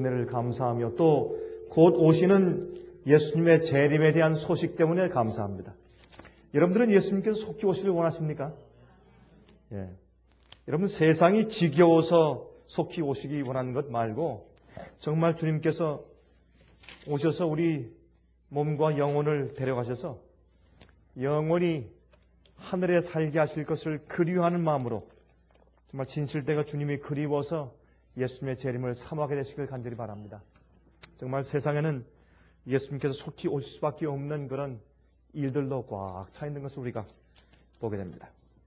은혜를 감사하며 또 곧 오시는 예수님의 재림에 대한 소식 때문에 감사합니다. 여러분들은 예수님께서 속히 오시길 원하십니까? 예. 여러분, 세상이 지겨워서 속히 오시기 원하는 것 말고 정말 주님께서 오셔서 우리 몸과 영혼을 데려가셔서 영원히 하늘에 살게 하실 것을 그리워하는 마음으로 정말 진실되가 주님이 그리워서 예수님의 재림을 사모하게 되시길 간절히 바랍니다. 정말 세상에는 예수님께서 속히 오실 수밖에 없는 그런 일들로 꽉 차 있는 것을 우리가 보게 됩니다.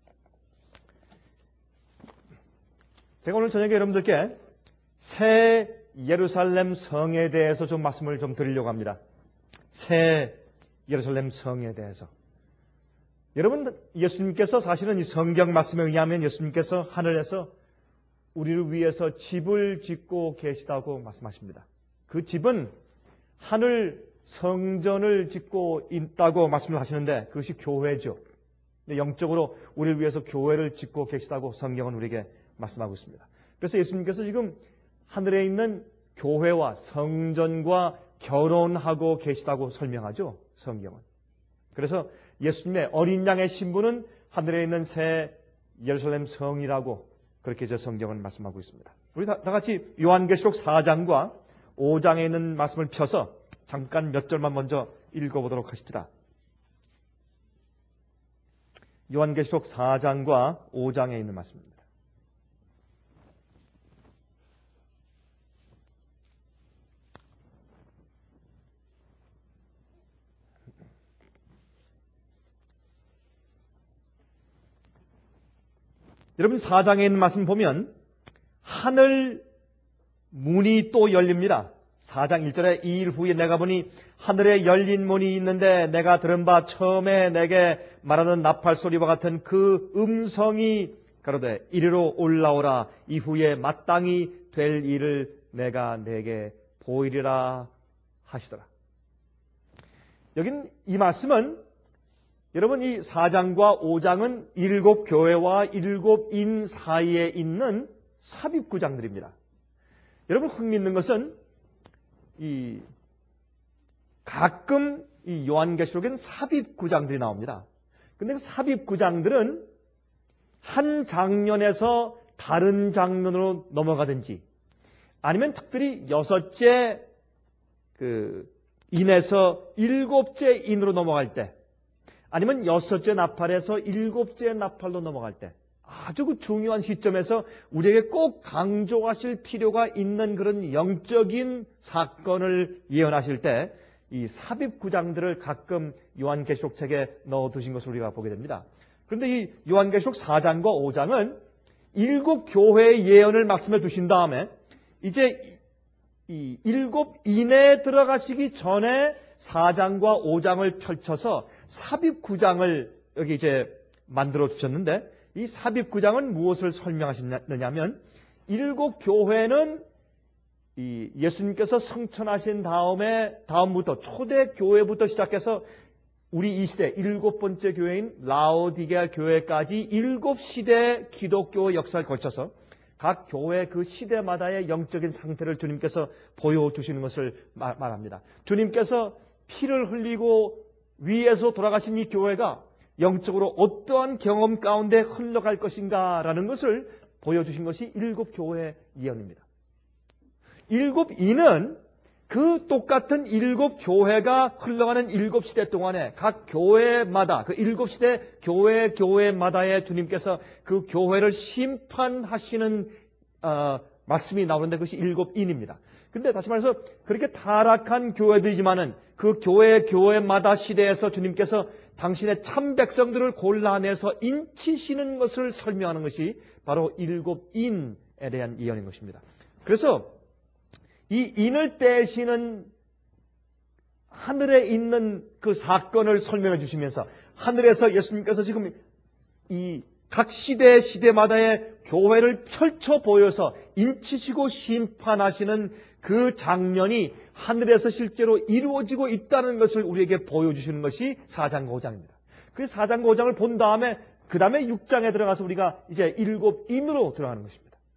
제가 오늘 저녁에 여러분들께 새 예루살렘 성에 대해서 좀 말씀을 좀 드리려고 합니다. 새 예루살렘 성에 대해서. 여러분, 예수님께서 사실은 이 성경 말씀에 의하면 예수님께서 하늘에서 우리를 위해서 집을 짓고 계시다고 말씀하십니다. 그 집은 하늘 성전을 짓고 있다고 말씀을 하시는데 그것이 교회죠. 영적으로 우리를 위해서 교회를 짓고 계시다고 성경은 우리에게 말씀하고 있습니다. 그래서 예수님께서 지금 하늘에 있는 교회와 성전과 결혼하고 계시다고 설명하죠. 성경은. 그래서 예수님의 어린 양의 신부는 하늘에 있는 새 예루살렘 성이라고 그렇게 제 성경은 말씀하고 있습니다. 우리 다 같이 요한계시록 4장과 5장에 있는 말씀을 펴서 잠깐 몇 절만 먼저 읽어보도록 하십시다. 요한계시록 4장과 5장에 있는 말씀입니다. 여러분 4장에 있는 말씀 보면 하늘 문이 또 열립니다. 4장 1절에 이 일 후에 내가 보니 하늘에 열린 문이 있는데 내가 들은 바 처음에 내게 말하는 나팔 소리와 같은 그 음성이 가로되 이리로 올라오라. 이후에 마땅히 될 일을 내가 내게 보이리라 하시더라. 여긴 이 말씀은 여러분 이 4장과 5장은 7교회와 7인 사이에 있는 삽입구장들입니다. 여러분 흥미있는 것은 가끔 이 요한계시록엔 삽입구장들이 나옵니다. 근데 그 삽입구장들은 한 장면에서 다른 장면으로 넘어가든지 아니면 특별히 6째 인에서 7째 인으로 넘어갈 때 아니면 6째 나팔에서 7째 나팔로 넘어갈 때 아주 그 중요한 시점에서 우리에게 꼭 강조하실 필요가 있는 그런 영적인 사건을 예언하실 때 이 삽입구장들을 가끔 요한계시록 책에 넣어두신 것을 우리가 보게 됩니다. 그런데 이 요한계시록 4장과 5장은 7교회의 예언을 말씀해 두신 다음에 이제 이 7인에 들어가시기 전에 4장과 5장을 펼쳐서 삽입구장을 여기 이제 만들어 주셨는데 이 삽입구장은 무엇을 설명하시느냐면 7교회는 이 예수님께서 성천하신 다음부터 초대교회부터 시작해서 우리 이 시대 7번째 교회인 라오디게아 교회까지 7시대 기독교 역사를 거쳐서 각 교회 그 시대마다의 영적인 상태를 주님께서 보여주시는 것을 말합니다. 주님께서 피를 흘리고 위에서 돌아가신 이 교회가 영적으로 어떠한 경험 가운데 흘러갈 것인가라는 것을 보여주신 것이 7교회의 예언입니다. 7인은 그 똑같은 7교회가 흘러가는 7시대 동안에 각 교회마다 그 7시대 교회마다의 주님께서 그 교회를 심판하시는 말씀이 나오는데 그것이 7인입니다. 근데 다시 말해서 그렇게 타락한 교회들이지만은 그 교회마다 시대에서 주님께서 당신의 참 백성들을 골라내서 인치시는 것을 설명하는 것이 바로 7인에 대한 예언인 것입니다. 그래서 이 인을 떼시는 하늘에 있는 그 사건을 설명해 주시면서 하늘에서 예수님께서 지금 이 각 시대마다의 교회를 펼쳐 보여서 인치시고 심판하시는 그 장면이 하늘에서 실제로 이루어지고 있다는 것을 우리에게 보여주시는 것이 4장과 5장입니다. 그 4장과 5장을 본 다음에 그 다음에 6장에 들어가서 우리가 이제 7인으로 들어가는 것입니다.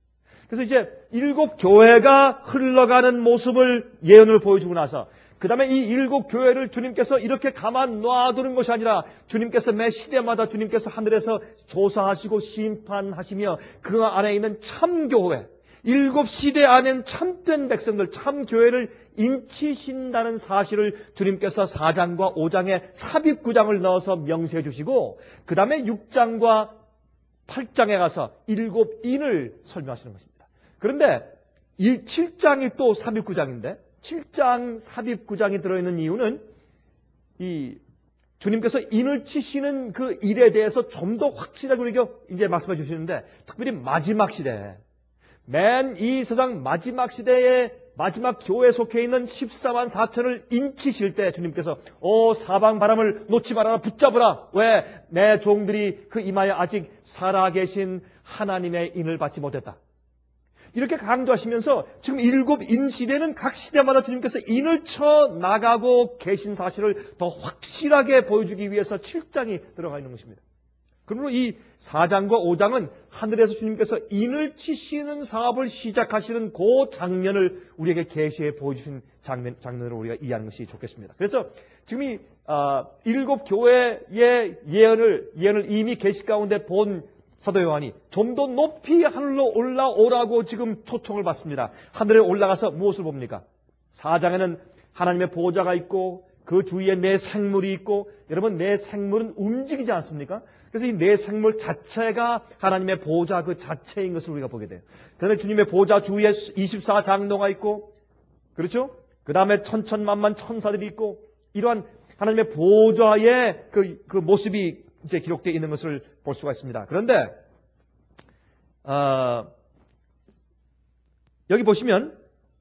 그래서 이제 7교회가 흘러가는 모습을 예언을 보여주고 나서 그 다음에 이 7교회를 주님께서 이렇게 가만 놔두는 것이 아니라 주님께서 매 시대마다 주님께서 하늘에서 조사하시고 심판하시며 그 안에 있는 참교회, 7시대 안엔 참된 백성들, 참교회를 인치신다는 사실을 주님께서 4장과 5장에 삽입구장을 넣어서 명시해 주시고 그 다음에 6장과 8장에 가서 7인을 설명하시는 것입니다. 그런데 7장이 또 삽입구장인데 7장 삽입구장이 들어있는 이유는 이 주님께서 인을 치시는 그 일에 대해서 좀 더 확실하게 우리에게 이제 말씀해 주시는데 특별히 마지막 시대에 맨 이 세상 마지막 시대에 마지막 교회에 속해 있는 14만 4천을 인치실 때 주님께서 사방 바람을 놓지 말아라 붙잡으라. 왜? 내 종들이 그 이마에 아직 살아계신 하나님의 인을 받지 못했다. 이렇게 강조하시면서 지금 7인 시대는 각 시대마다 주님께서 인을 쳐 나가고 계신 사실을 더 확실하게 보여주기 위해서 7장이 들어가 있는 것입니다. 그러므로 이 4장과 5장은 하늘에서 주님께서 인을 치시는 사업을 시작하시는 그 장면을 우리에게 계시해 보여주신 장면을 우리가 이해하는 것이 좋겠습니다. 그래서 지금 이 7교회의 예언을 이미 계시 가운데 본 사도 요한이 좀 더 높이 하늘로 올라오라고 지금 초청을 받습니다. 하늘에 올라가서 무엇을 봅니까? 4장에는 하나님의 보좌가 있고 그 주위에 내 생물이 있고 여러분 내 생물은 움직이지 않습니까? 그래서 이 내 생물 자체가 하나님의 보좌 그 자체인 것을 우리가 보게 돼요. 그다음에 주님의 보좌 주위에 24장로가 있고 그렇죠? 그 다음에 천천만만 천사들이 있고 이러한 하나님의 보좌의 그 모습이 이제 기록되어 있는 것을 볼 수가 있습니다. 그런데 여기 보시면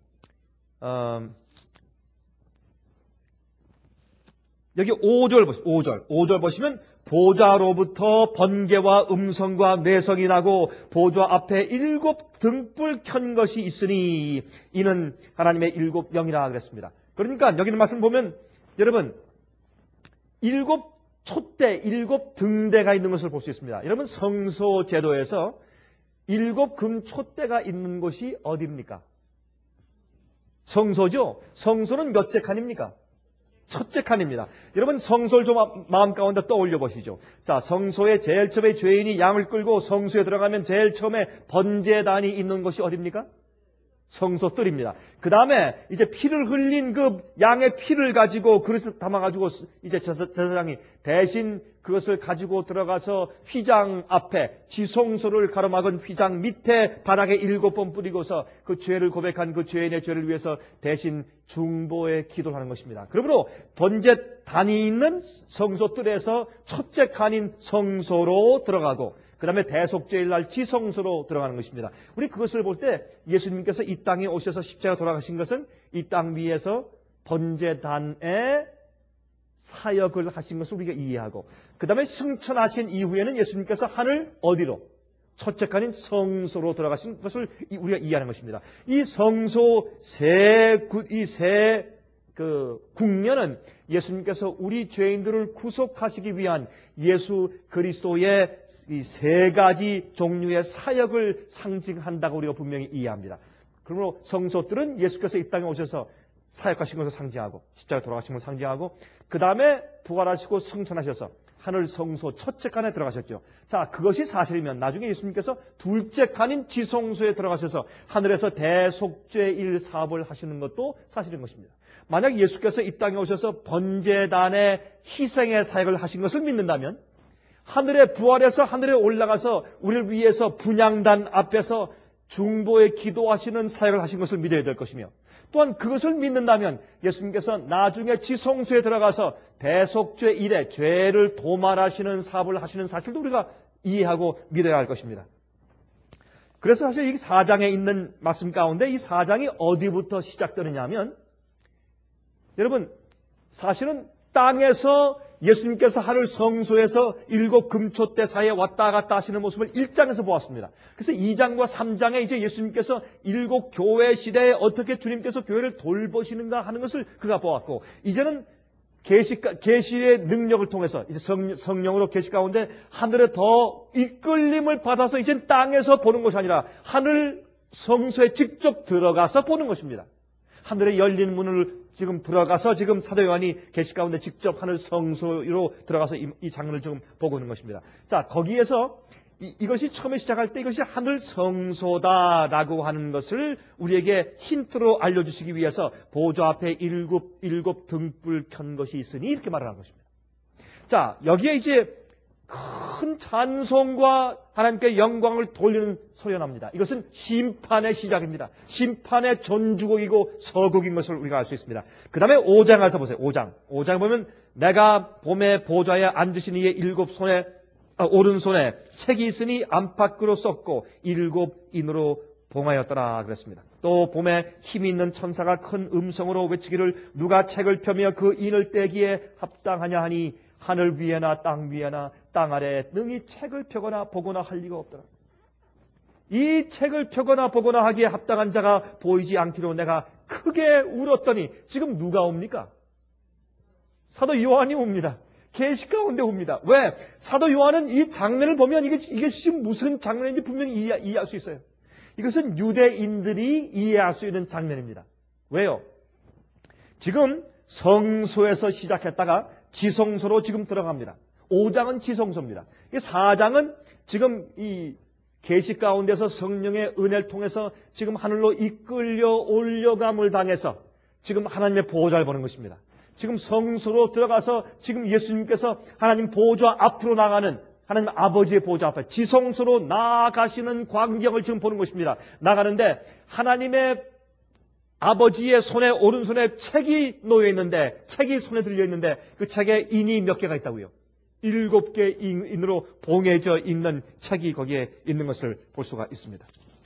여기 5절 보시면 보좌로부터 번개와 음성과 뇌성이 나고 보좌 앞에 7 등불 켠 것이 있으니 이는 하나님의 7 영이라 그랬습니다. 그러니까 여기는 말씀 보면 여러분 7 촛대, 7 등대가 있는 것을 볼 수 있습니다. 여러분 성소 제도에서 7 금 촛대가 있는 곳이 어디입니까? 성소죠? 성소는 몇째 칸입니까? 첫째 칸입니다. 여러분 성소를 좀 마음 가운데 떠올려 보시죠. 자, 성소에 제일 처음에 죄인이 양을 끌고 성소에 들어가면 제일 처음에 번제단이 있는 곳이 어디입니까? 성소 뜰입니다. 그 다음에 이제 피를 흘린 그 양의 피를 가지고 그릇을 담아가지고 이제 제사장이 대신 그것을 가지고 들어가서 휘장 앞에 지성소를 가로막은 휘장 밑에 바닥에 7번 뿌리고서 그 죄를 고백한 그 죄인의 죄를 위해서 대신 중보의 기도를 하는 것입니다. 그러므로 번제단이 있는 성소 뜰에서 첫째 칸인 성소로 들어가고 그 다음에 대속죄일 날 지성소로 들어가는 것입니다. 우리 그것을 볼 때 예수님께서 이 땅에 오셔서 십자가 돌아가신 것은 이 땅 위에서 번제단의 사역을 하신 것을 우리가 이해하고 그 다음에 승천하신 이후에는 예수님께서 하늘 어디로? 첫째 칸인 성소로 들어가신 것을 우리가 이해하는 것입니다. 이 성소 국면은 예수님께서 우리 죄인들을 구속하시기 위한 예수 그리스도의 이 3가지 종류의 사역을 상징한다고 우리가 분명히 이해합니다. 그러므로 성소들은 예수께서 이 땅에 오셔서 사역하신 것을 상징하고 십자가에 돌아가신 것을 상징하고 그 다음에 부활하시고 승천하셔서 하늘 성소 첫째 칸에 들어가셨죠. 자, 그것이 사실이면 나중에 예수님께서 둘째 칸인 지성소에 들어가셔서 하늘에서 대속죄일 사업을 하시는 것도 사실인 것입니다. 만약 예수께서 이 땅에 오셔서 번제단의 희생의 사역을 하신 것을 믿는다면 하늘에 부활해서 하늘에 올라가서 우리를 위해서 분향단 앞에서 중보에 기도하시는 사역을 하신 것을 믿어야 될 것이며 또한 그것을 믿는다면 예수님께서 나중에 지성소에 들어가서 대속죄 일에 죄를 도말하시는 사업을 하시는 사실도 우리가 이해하고 믿어야 할 것입니다. 그래서 사실 이 4장에 있는 말씀 가운데 이 4장이 어디부터 시작되느냐 하면 여러분 사실은 땅에서 예수님께서 하늘 성소에서 7 금초대 사이에 왔다 갔다 하시는 모습을 1장에서 보았습니다. 그래서 2장과 3장에 이제 예수님께서 7 교회 시대에 어떻게 주님께서 교회를 돌보시는가 하는 것을 그가 보았고 이제는 계시의 능력을 통해서 이제 성령으로 계시 가운데 하늘에 더 이끌림을 받아서 이제 땅에서 보는 것이 아니라 하늘 성소에 직접 들어가서 보는 것입니다. 하늘에 열린 문을 지금 들어가서 지금 사도 요한이 계시 가운데 직접 하늘 성소로 들어가서 이 장면을 지금 보고 있는 것입니다. 자, 거기에서 이것이 처음에 시작할 때 이것이 하늘 성소다라고 하는 것을 우리에게 힌트로 알려주시기 위해서 보좌 앞에 일곱 등불 켠 것이 있으니 이렇게 말을 한 것입니다. 자, 여기에 이제 큰 찬송과 하나님께 영광을 돌리는 소리가 납니다. 이것은 심판의 시작입니다. 심판의 전주곡이고 서곡인 것을 우리가 알 수 있습니다. 그 다음에 5장 가서 보세요. 5장 보면 내가 봄에 보좌에 앉으신 이의 오른손에 책이 있으니 안팎으로 썼고 7인으로 봉하였더라 그랬습니다. 또 봄에 힘이 있는 천사가 큰 음성으로 외치기를 누가 책을 펴며 그 인을 떼기에 합당하냐 하니 하늘 위에나 땅 위에나 땅 아래에 능히 책을 펴거나 보거나 할 리가 없더라. 이 책을 펴거나 보거나 하기에 합당한 자가 보이지 않기로 내가 크게 울었더니 지금 누가 옵니까? 사도 요한이 옵니다. 계시 가운데 옵니다. 왜? 사도 요한은 이 장면을 보면 이게 지금 무슨 장면인지 분명히 이해할 수 있어요. 이것은 유대인들이 이해할 수 있는 장면입니다. 왜요? 지금 성소에서 시작했다가 지성소로 지금 들어갑니다. 5장은 지성소입니다. 4장은 지금 이 계시 가운데서 성령의 은혜를 통해서 지금 하늘로 이끌려 올려감을 당해서 지금 하나님의 보좌를 보는 것입니다. 지금 성소로 들어가서 지금 예수님께서 하나님 보좌 앞으로 나가는 하나님 아버지의 보좌 앞에 지성소로 나아가시는 광경을 지금 보는 것입니다. 나가는데 하나님의 아버지의 손에 오른손에 책이 놓여 있는데 책이 손에 들려 있는데 그 책에 인이 몇 개가 있다고요? 7개 인으로 봉해져 있는 책이 거기에 있는 것을 볼 수가 있습니다.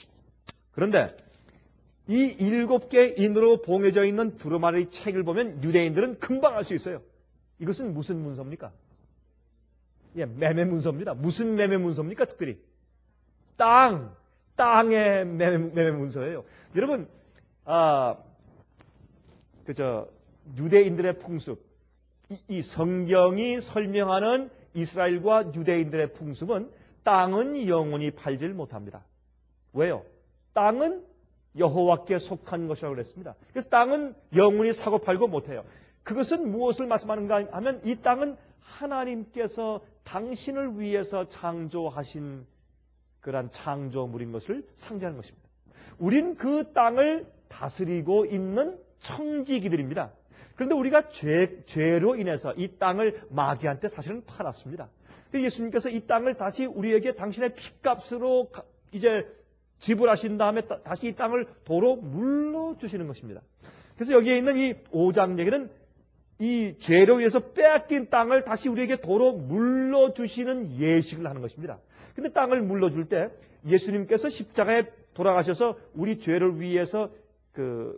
그런데 이 7개 인으로 봉해져 있는 두루마리 책을 보면 유대인들은 금방 알 수 있어요. 이것은 무슨 문서입니까? 예, 매매 문서입니다. 무슨 매매 문서입니까? 특별히 땅의 매매 문서예요. 여러분, 유대인들의 풍습, 이 성경이 설명하는 이스라엘과 유대인들의 풍습은 땅은 영원히 팔질 못합니다. 왜요? 땅은 여호와께 속한 것이라고 그랬습니다. 그래서 땅은 영원히 사고 팔고 못해요. 그것은 무엇을 말씀하는가 하면 이 땅은 하나님께서 당신을 위해서 창조하신 그러한 창조물인 것을 상징하는 것입니다. 우린 그 땅을 다스리고 있는 청지기들입니다. 그런데 우리가 죄로 인해서 이 땅을 마귀한테 사실은 팔았습니다. 예수님께서 이 땅을 다시 우리에게 당신의 핏값으로 이제 지불하신 다음에 다시 이 땅을 도로 물러주시는 것입니다. 그래서 여기에 있는 이 5장 얘기는 이 죄로 인해서 빼앗긴 땅을 다시 우리에게 도로 물러주시는 예식을 하는 것입니다. 근데 땅을 물러줄 때 예수님께서 십자가에 돌아가셔서 우리 죄를 위해서 그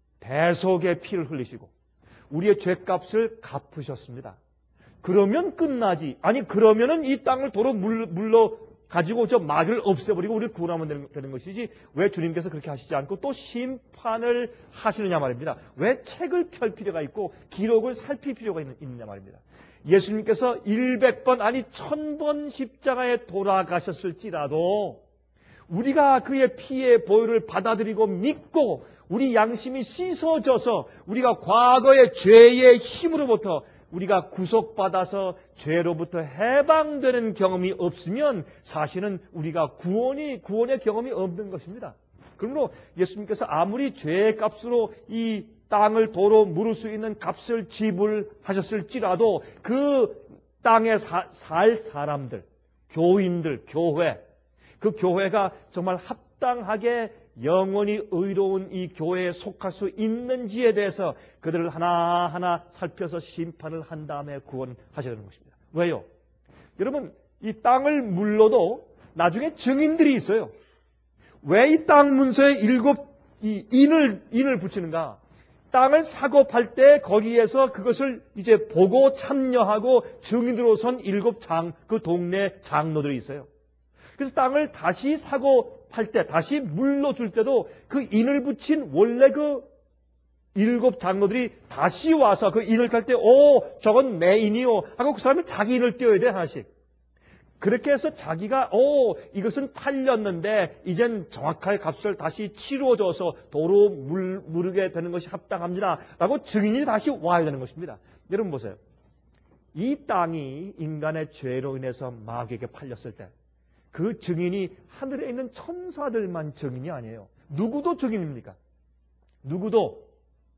대속의 피를 흘리시고 우리의 죄값을 갚으셨습니다. 그러면 끝나지. 아니 그러면은 이 땅을 도로 물러 가지고 저 마귀를 없애버리고 우리를 구원하면 되는 것이지 왜 주님께서 그렇게 하시지 않고 또 심판을 하시느냐 말입니다. 왜 책을 펼 필요가 있고 기록을 살필 필요가 있느냐 말입니다. 예수님께서 100번 아니 1000번 십자가에 돌아가셨을지라도 우리가 그의 피의 보혈을 받아들이고 믿고 우리 양심이 씻어져서 우리가 과거의 죄의 힘으로부터 우리가 구속받아서 죄로부터 해방되는 경험이 없으면 사실은 우리가 구원의 경험이 없는 것입니다. 그러므로 예수님께서 아무리 죄의 값으로 이 땅을 도로 물을 수 있는 값을 지불하셨을지라도 그 땅에 살 사람들, 교인들, 교회, 그 교회가 정말 합당하게 영원히 의로운 이 교회에 속할 수 있는지에 대해서 그들을 하나하나 살펴서 심판을 한 다음에 구원하셔야 되는 것입니다. 왜요? 여러분, 이 땅을 물러도 나중에 증인들이 있어요. 왜 이 땅 문서에 7인을 붙이는가? 땅을 사고 팔 때 거기에서 그것을 이제 보고 참여하고 증인으로 선 7 그 동네 장로들이 있어요. 그래서 땅을 다시 사고 팔 때, 다시 물러줄 때도 그 인을 붙인 원래 그 7 장로들이 다시 와서 그 인을 탈 때, 저건 내 인이요. 하고 그 사람이 자기 인을 띄워야 돼, 하나씩. 그렇게 해서 자기가 이것은 팔렸는데 이젠 정확하게 값을 다시 치러줘서 도로 물게 되는 것이 합당합니다 라고 증인이 다시 와야 되는 것입니다. 여러분 보세요. 이 땅이 인간의 죄로 인해서 마귀에게 팔렸을 때 그 증인이 하늘에 있는 천사들만 증인이 아니에요. 누구도 증인입니까? 누구도.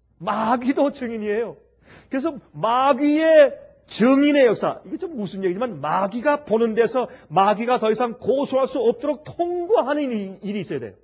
마귀도 증인이에요. 그래서 마귀의 증인의 역사, 이게 좀 무슨 얘기지만 마귀가 보는 데서 마귀가 더 이상 고소할 수 없도록 통과하는 일이 있어야 돼요.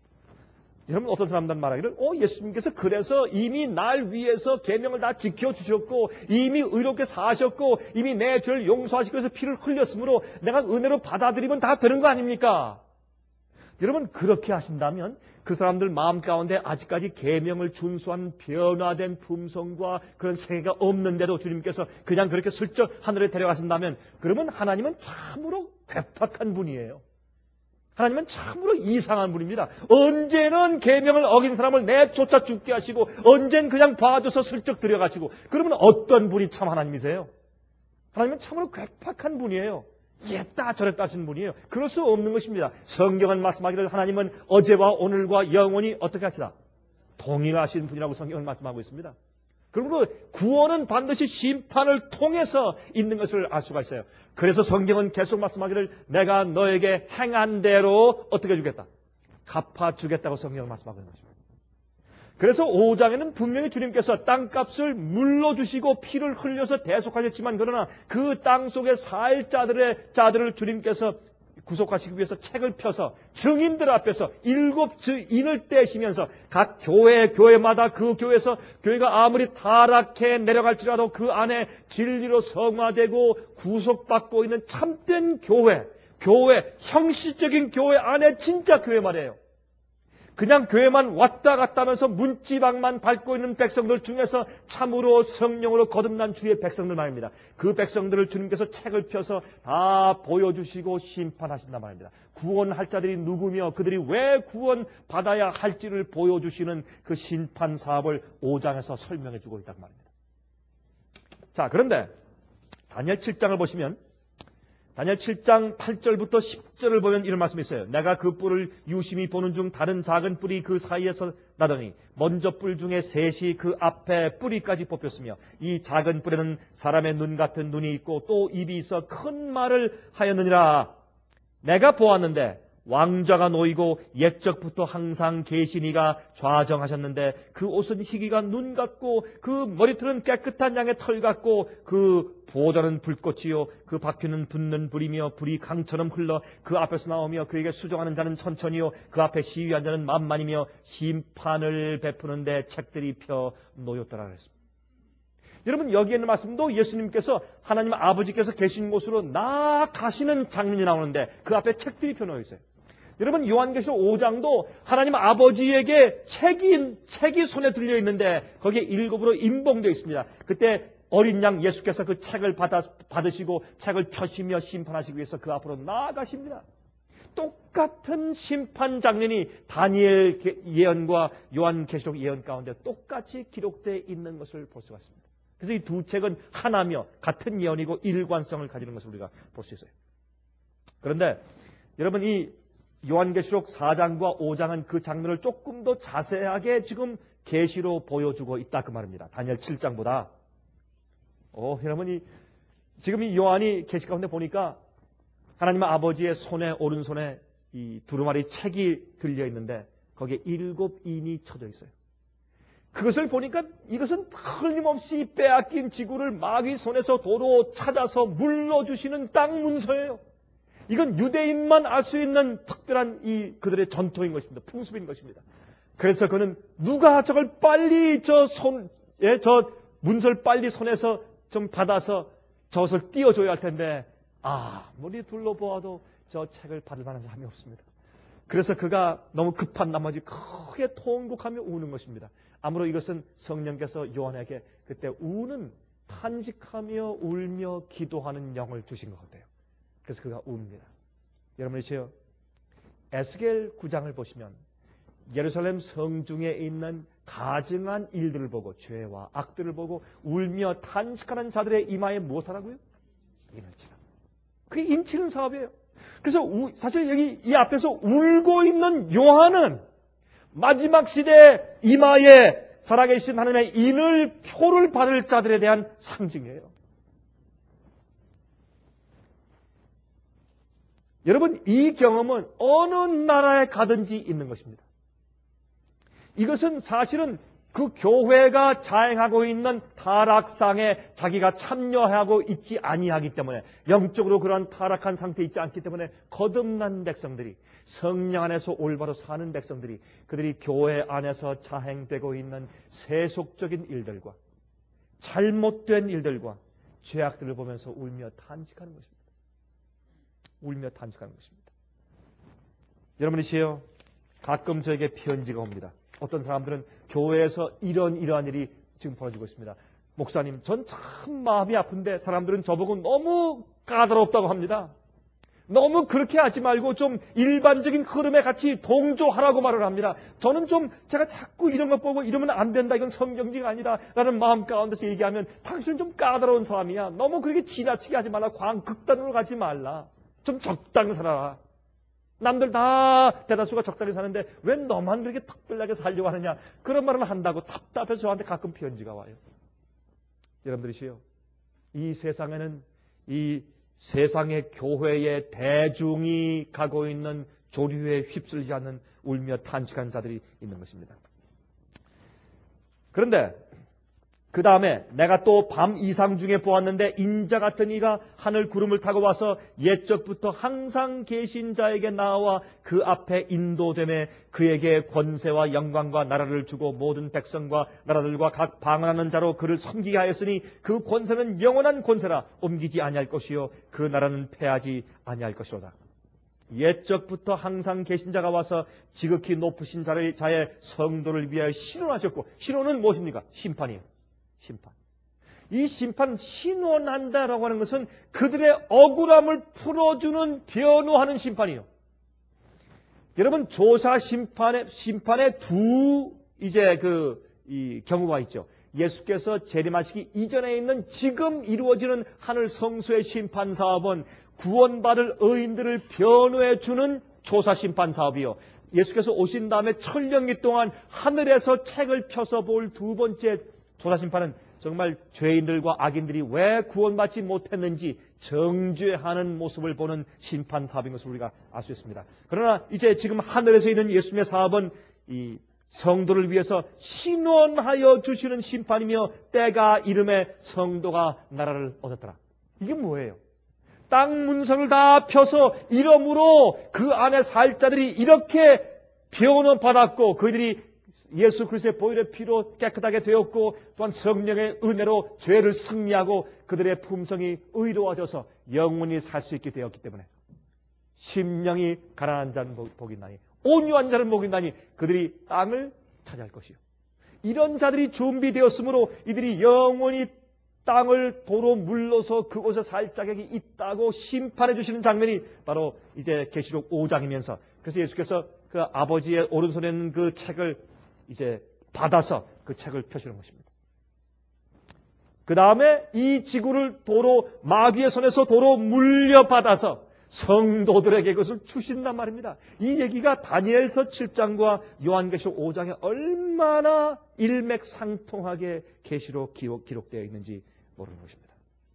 여러분 어떤 사람들 말하기를 예수님께서 그래서 이미 날 위해서 계명을 다 지켜주셨고 이미 의롭게 사셨고 이미 내 죄를 용서하시기 위해서 피를 흘렸으므로 내가 은혜로 받아들이면 다 되는 거 아닙니까? 여러분 그렇게 하신다면 그 사람들 마음 가운데 아직까지 계명을 준수한 변화된 품성과 그런 세계가 없는데도 주님께서 그냥 그렇게 슬쩍 하늘에 데려가신다면 그러면 하나님은 참으로 괴팍한 분이에요. 하나님은 참으로 이상한 분입니다. 언제는 계명을 어긴 사람을 내쫓아 죽게 하시고 언젠 그냥 봐줘서 슬쩍 들여가시고 그러면 어떤 분이 참 하나님이세요? 하나님은 참으로 괴팍한 분이에요. 이랬다 저랬다 하시는 분이에요. 그럴 수 없는 것입니다. 성경은 말씀하기를 하나님은 어제와 오늘과 영원히 어떻게 하시다? 동일하신 분이라고 성경은 말씀하고 있습니다. 그러므로 구원은 반드시 심판을 통해서 있는 것을 알 수가 있어요. 그래서 성경은 계속 말씀하기를 내가 너에게 행한 대로 어떻게 주겠다? 갚아주겠다고 성경은 말씀하고 있는 것입니다. 그래서 5장에는 분명히 주님께서 땅값을 물러주시고 피를 흘려서 대속하셨지만 그러나 그 땅 속에 살 자들을 주님께서 구속하시기 위해서 책을 펴서 증인들 앞에서 7 증인을 떼시면서 각 교회마다 그 교회에서 교회가 아무리 타락해 내려갈지라도 그 안에 진리로 성화되고 구속받고 있는 참된 교회, 형식적인 교회 안에 진짜 교회 말이에요. 그냥 교회만 왔다 갔다 하면서 문지방만 밟고 있는 백성들 중에서 참으로 성령으로 거듭난 주의 백성들 말입니다. 그 백성들을 주님께서 책을 펴서 다 보여주시고 심판하신단 말입니다. 구원할 자들이 누구며 그들이 왜 구원받아야 할지를 보여주시는 그 심판 사업을 5장에서 설명해 주고 있단 말입니다. 자, 그런데 다니엘 7장을 보시면 다니엘 7장 8절부터 10절을 보면 이런 말씀이 있어요. 내가 그 뿔을 유심히 보는 중 다른 작은 뿔이 그 사이에서 나더니 먼저 뿔 중에 셋이 그 앞에 뿌리까지 뽑혔으며 이 작은 뿔에는 사람의 눈 같은 눈이 있고 또 입이 있어 큰 말을 하였느니라. 내가 보았는데 왕좌가 놓이고 옛적부터 항상 계시니가 좌정하셨는데 그 옷은 희기가 눈 같고 그 머리털은 깨끗한 양의 털 같고 그 보좌는 불꽃이요 그 바퀴는 붙는 불이며 불이 강처럼 흘러 그 앞에서 나오며 그에게 수종하는 자는 천천히요 그 앞에 시위한 자는 만만이며 심판을 베푸는데 책들이 펴 놓였더라 그랬습니다. 여러분 여기에 있는 말씀도 예수님께서 하나님 아버지께서 계신 곳으로 나아가시는 장면이 나오는데 그 앞에 책들이 펴 놓여 있어요. 여러분 요한계시록 5장도 하나님 아버지에게 책이 손에 들려 있는데 거기에 7으로 임봉되어 있습니다. 그때 어린 양 예수께서 그 책을 받으시고 책을 펴시며 심판하시기 위해서 그 앞으로 나아가십니다. 똑같은 심판 장면이 다니엘 예언과 요한계시록 예언 가운데 똑같이 기록되어 있는 것을 볼 수가 있습니다. 그래서 이 두 책은 하나며 같은 예언이고 일관성을 가지는 것을 우리가 볼 수 있어요. 그런데 여러분 이 요한계시록 4장과 5장은 그 장면을 조금 더 자세하게 지금 계시로 보여주고 있다 그 말입니다. 다니엘 7장보다. 여러분 지금 이 요한이 계시 가운데 보니까 하나님 아버지의 오른손에 이 두루마리 책이 들려 있는데 거기에 7인이 쳐져 있어요. 그것을 보니까 이것은 틀림없이 빼앗긴 지구를 마귀 손에서 도로 찾아서 물러주시는 땅 문서예요. 이건 유대인만 알 수 있는 특별한 그들의 전통인 것입니다. 풍습인 것입니다. 그래서 그는 누가 저걸 빨리 저 문서를 빨리 손에서 좀 받아서 저것을 띄워줘야 할 텐데 아무리 둘러보아도 저 책을 받을 만한 사람이 없습니다. 그래서 그가 너무 급한 나머지 크게 통곡하며 우는 것입니다. 아무로 이것은 성령께서 요한에게 그때 탄식하며 울며 기도하는 영을 주신 것 같아요. 그래서 그가 웁니다. 여러분이시여 에스겔 9장을 보시면 예루살렘 성중에 있는 가증한 일들을 보고 죄와 악들을 보고 울며 탄식하는 자들의 이마에 무엇하라고요? 이늘치라. 그게 인치는 사업이에요. 그래서 사실 여기 이 앞에서 울고 있는 요한은 마지막 시대 이마에 살아계신 하나님의 인을 표를 받을 자들에 대한 상징이에요. 여러분, 이 경험은 어느 나라에 가든지 있는 것입니다. 이것은 사실은 그 교회가 자행하고 있는 타락상에 자기가 참여하고 있지 아니하기 때문에, 영적으로 그런 타락한 상태에 있지 않기 때문에 거듭난 백성들이, 성령 안에서 올바로 사는 백성들이, 그들이 교회 안에서 자행되고 있는 세속적인 일들과 잘못된 일들과 죄악들을 보면서 울며 탄식하는 것입니다. 울며 탄식하는 것입니다. 여러분이시여, 가끔 저에게 편지가 옵니다. 어떤 사람들은 교회에서 이러한 일이 지금 벌어지고 있습니다. 목사님, 전 참 마음이 아픈데 사람들은 저보고 너무 까다롭다고 합니다. 너무 그렇게 하지 말고 좀 일반적인 흐름에 같이 동조하라고 말을 합니다. 저는 제가 자꾸 이런 것 보고 이러면 안 된다, 이건 성경지가 아니다 라는 마음 가운데서 얘기하면, 당신은 좀 까다로운 사람이야. 너무 그렇게 지나치게 하지 말라. 극단으로 가지 말라. 좀 적당히 살아라. 남들 다 대다수가 적당히 사는데 왜 너만 그렇게 특별하게 살려고 하느냐, 그런 말을 한다고 답답해서 저한테 가끔 편지가 와요. 여러분들이시요, 이 세상에는 이 세상의 교회의 대중이 가고 있는 조류에 휩쓸리지 않는 울며 탄식한 자들이 있는 것입니다. 그런데 그 다음에 내가 또 밤 이상 중에 보았는데 인자 같은 이가 하늘 구름을 타고 와서 옛적부터 항상 계신 자에게 나와 그 앞에 인도되매 그에게 권세와 영광과 나라를 주고 모든 백성과 나라들과 각 방언하는 자로 그를 섬기게 하였으니 그 권세는 영원한 권세라 옮기지 아니할 것이요 그 나라는 패하지 아니할 것이로다. 옛적부터 항상 계신 자가 와서 지극히 높으신 자의 성도를 위하여 신원하셨고, 신원은 무엇입니까? 심판이에요. 심판. 이 심판, 신원한다라고 하는 것은 그들의 억울함을 풀어주는, 변호하는 심판이에요. 여러분, 조사 심판의 두 이 경우가 있죠. 예수께서 재림하시기 이전에 있는 지금 이루어지는 하늘 성소의 심판 사업은 구원받을 의인들을 변호해 주는 조사 심판 사업이요. 예수께서 오신 다음에 천년기 동안 하늘에서 책을 펴서 볼 두 번째 조사심판은 정말 죄인들과 악인들이 왜 구원받지 못했는지 정죄하는 모습을 보는 심판 사업인 것을 우리가 알 수 있습니다. 그러나 이제 지금 하늘에서 있는 예수님의 사업은 이 성도를 위해서 신원하여 주시는 심판이며, 때가 이름에 성도가 나라를 얻었더라. 이게 뭐예요? 땅 문서를 다 펴서 이름으로 그 안에 살 자들이 이렇게 변호받았고, 그들이 예수 그리스도의 보혈의 피로 깨끗하게 되었고, 또한 성령의 은혜로 죄를 승리하고 그들의 품성이 의로워져서 영원히 살 수 있게 되었기 때문에, 심령이 가난한 자는 복이 있나니 온유한 자는 복이 있나니 그들이 땅을 차지할 것이요. 이런 자들이 준비되었으므로 이들이 영원히 땅을 도로 물러서 그곳에 살 자격이 있다고 심판해 주시는 장면이 바로 이제 계시록 5장이면서, 그래서 예수께서 그 아버지의 오른손에 있는 그 책을 이제 받아서 그 책을 펴시는 것입니다. 그 다음에 이 지구를 도로 마귀의 손에서 도로 물려받아서 성도들에게 그것을 주신단 말입니다. 이 얘기가 다니엘서 7장과 요한계시록 5장에 얼마나 일맥상통하게 계시로 기록되어 있는지 모르는 것입니다.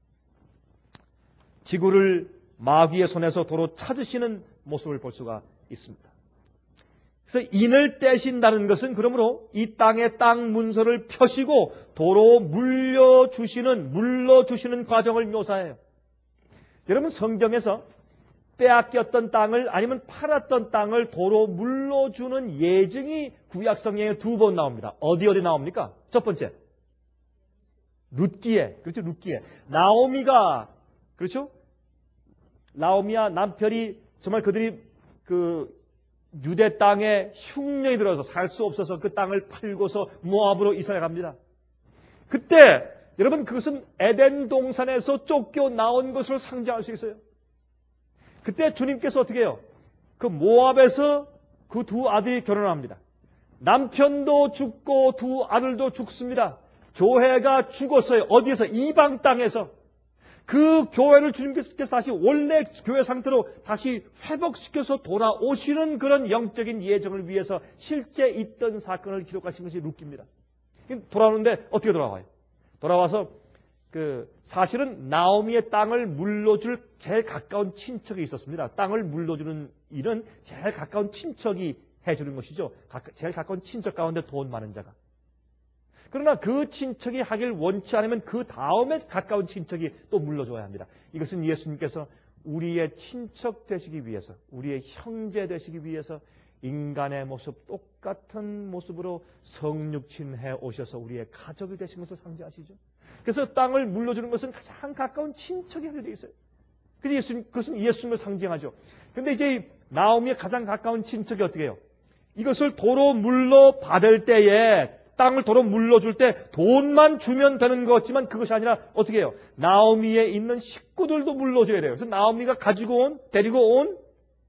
지구를 마귀의 손에서 도로 찾으시는 모습을 볼 수가 있습니다. 그래서 인을 떼신다는 것은 그러므로 이 땅의 땅 문서를 펴시고 도로 물러주시는 과정을 묘사해요. 여러분, 성경에서 빼앗겼던 땅을 아니면 팔았던 땅을 도로 물러주는 예증이 구약 성경에 2번 나옵니다. 어디 나옵니까? 첫 번째, 룻기에. 그렇죠, 룻기에. 나오미가, 그렇죠? 나오미와 남편이 정말 그들이 그 유대 땅에 흉년이 들어서 살 수 없어서 그 땅을 팔고서 모압으로 이사해 갑니다. 그때 여러분, 그것은 에덴 동산에서 쫓겨나온 것을 상징할 수 있어요. 그때 주님께서 어떻게 해요? 그 모압에서 그 두 아들이 결혼합니다. 남편도 죽고 두 아들도 죽습니다. 교회가 죽었어요. 어디에서? 이방 땅에서. 그 교회를 주님께서 다시 원래 교회 상태로 다시 회복시켜서 돌아오시는 그런 영적인 예정을 위해서 실제 있던 사건을 기록하신 것이 룻기입니다. 돌아오는데 어떻게 돌아와요? 돌아와서 사실은 나오미의 땅을 물려줄 제일 가까운 친척이 있었습니다. 땅을 물려주는 일은 제일 가까운 친척이 해주는 것이죠. 제일 가까운 친척 가운데 돈 많은 자가. 그러나 그 친척이 하길 원치 않으면 그 다음에 가까운 친척이 또 물려줘야 합니다. 이것은 예수님께서 우리의 친척 되시기 위해서, 우리의 형제 되시기 위해서 인간의 모습, 똑같은 모습으로 성육신해 오셔서 우리의 가족이 되신 것을 상징하시죠. 그래서 땅을 물려주는 것은 가장 가까운 친척이 하게 되어 있어요. 그래서 그것은 예수님을 상징하죠. 그런데 이제 나오미의 가장 가까운 친척이 어떻게 해요? 이것을 도로 물려받을 때에, 땅을 도로 물려줄 때 돈만 주면 되는 것 같지만 그것이 아니라 어떻게 해요? 나오미에 있는 식구들도 물려줘야 돼요. 그래서 나오미가 데리고 온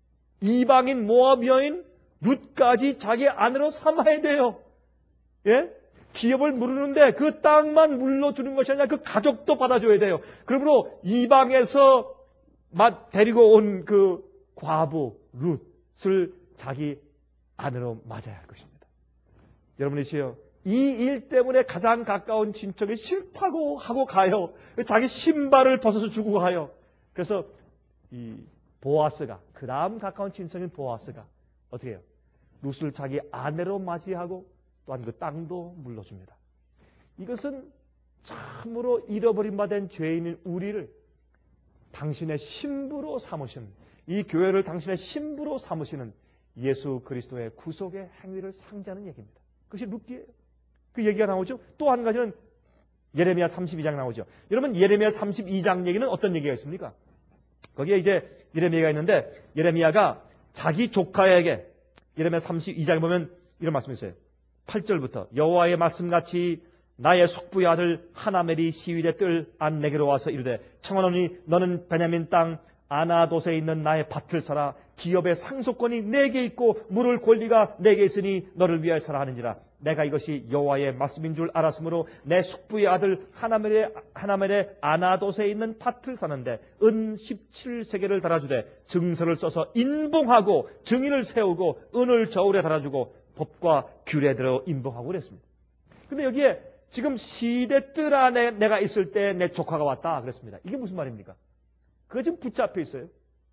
이방인 모압 여인 룻까지 자기 아내로 삼아야 돼요. 예? 기업을 물르는데 그 땅만 물려주는 것이 아니라 그 가족도 받아줘야 돼요. 그러므로 이방에서 데리고 온 그 과부 룻을 자기 아내로 맞아야 할 것입니다. 여러분이시여, 이 일 때문에 가장 가까운 친척이 싫다고 하고 가요. 자기 신발을 벗어서 주고 가요. 그래서 이 보아스가, 그 다음 가까운 친척인 보아스가 어떻게 해요? 룻을 자기 아내로 맞이하고 또한 그 땅도 물려줍니다. 이것은 참으로 잃어버린 바 된 죄인인 우리를 당신의 신부로 삼으신, 이 교회를 당신의 신부로 삼으시는 예수 그리스도의 구속의 행위를 상징하는 얘기입니다. 그것이 룻기예요. 그 얘기가 나오죠. 또 한 가지는 예레미야 32장 나오죠. 여러분, 예레미야 32장 얘기는 어떤 얘기가 있습니까? 거기에 이제 예레미야가 있는데, 예레미야가 자기 조카에게, 예레미야 32장에 보면 이런 말씀이 있어요. 8절부터 여호와의 말씀같이 나의 숙부의 아들 하나멜이 시위대 뜰 안 내게로 와서 이르되, 청하노니 너는 베냐민 땅 아나돗에 있는 나의 밭을 사라. 기업의 상속권이 내게 있고 물을 권리가 내게 있으니 너를 위하여 사라 하는지라. 내가 이것이 여호와의 말씀인 줄 알았으므로 내 숙부의 아들 하나멜의 아나돗에 있는 밭을 사는데 은 17세겔을 달아주되 증서를 써서 인봉하고 증인을 세우고 은을 저울에 달아주고 법과 규례대로 인봉하고 그랬습니다. 근데 여기에 지금 시대 뜰 안에 내가 있을 때 내 조카가 왔다 그랬습니다. 이게 무슨 말입니까? 그거 지금 붙잡혀 있어요.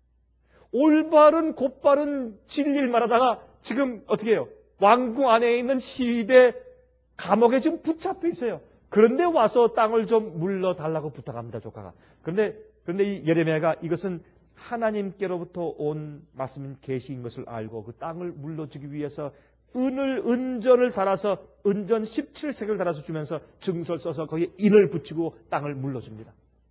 올바른 곧바른 진리를 말하다가 지금 어떻게 해요? 왕궁 안에 있는 시대 감옥에 지금 붙잡혀 있어요. 그런데 와서 땅을 좀 물러달라고 부탁합니다, 조카가. 그런데 이 예레미야가 이것은 하나님께로부터 온 말씀인 계시인 것을 알고 그 땅을 물려주기 위해서 은전을 달아서 은전 17색을 달아서 주면서 증서를 써서 거기에 인을 붙이고 땅을 물려줍니다.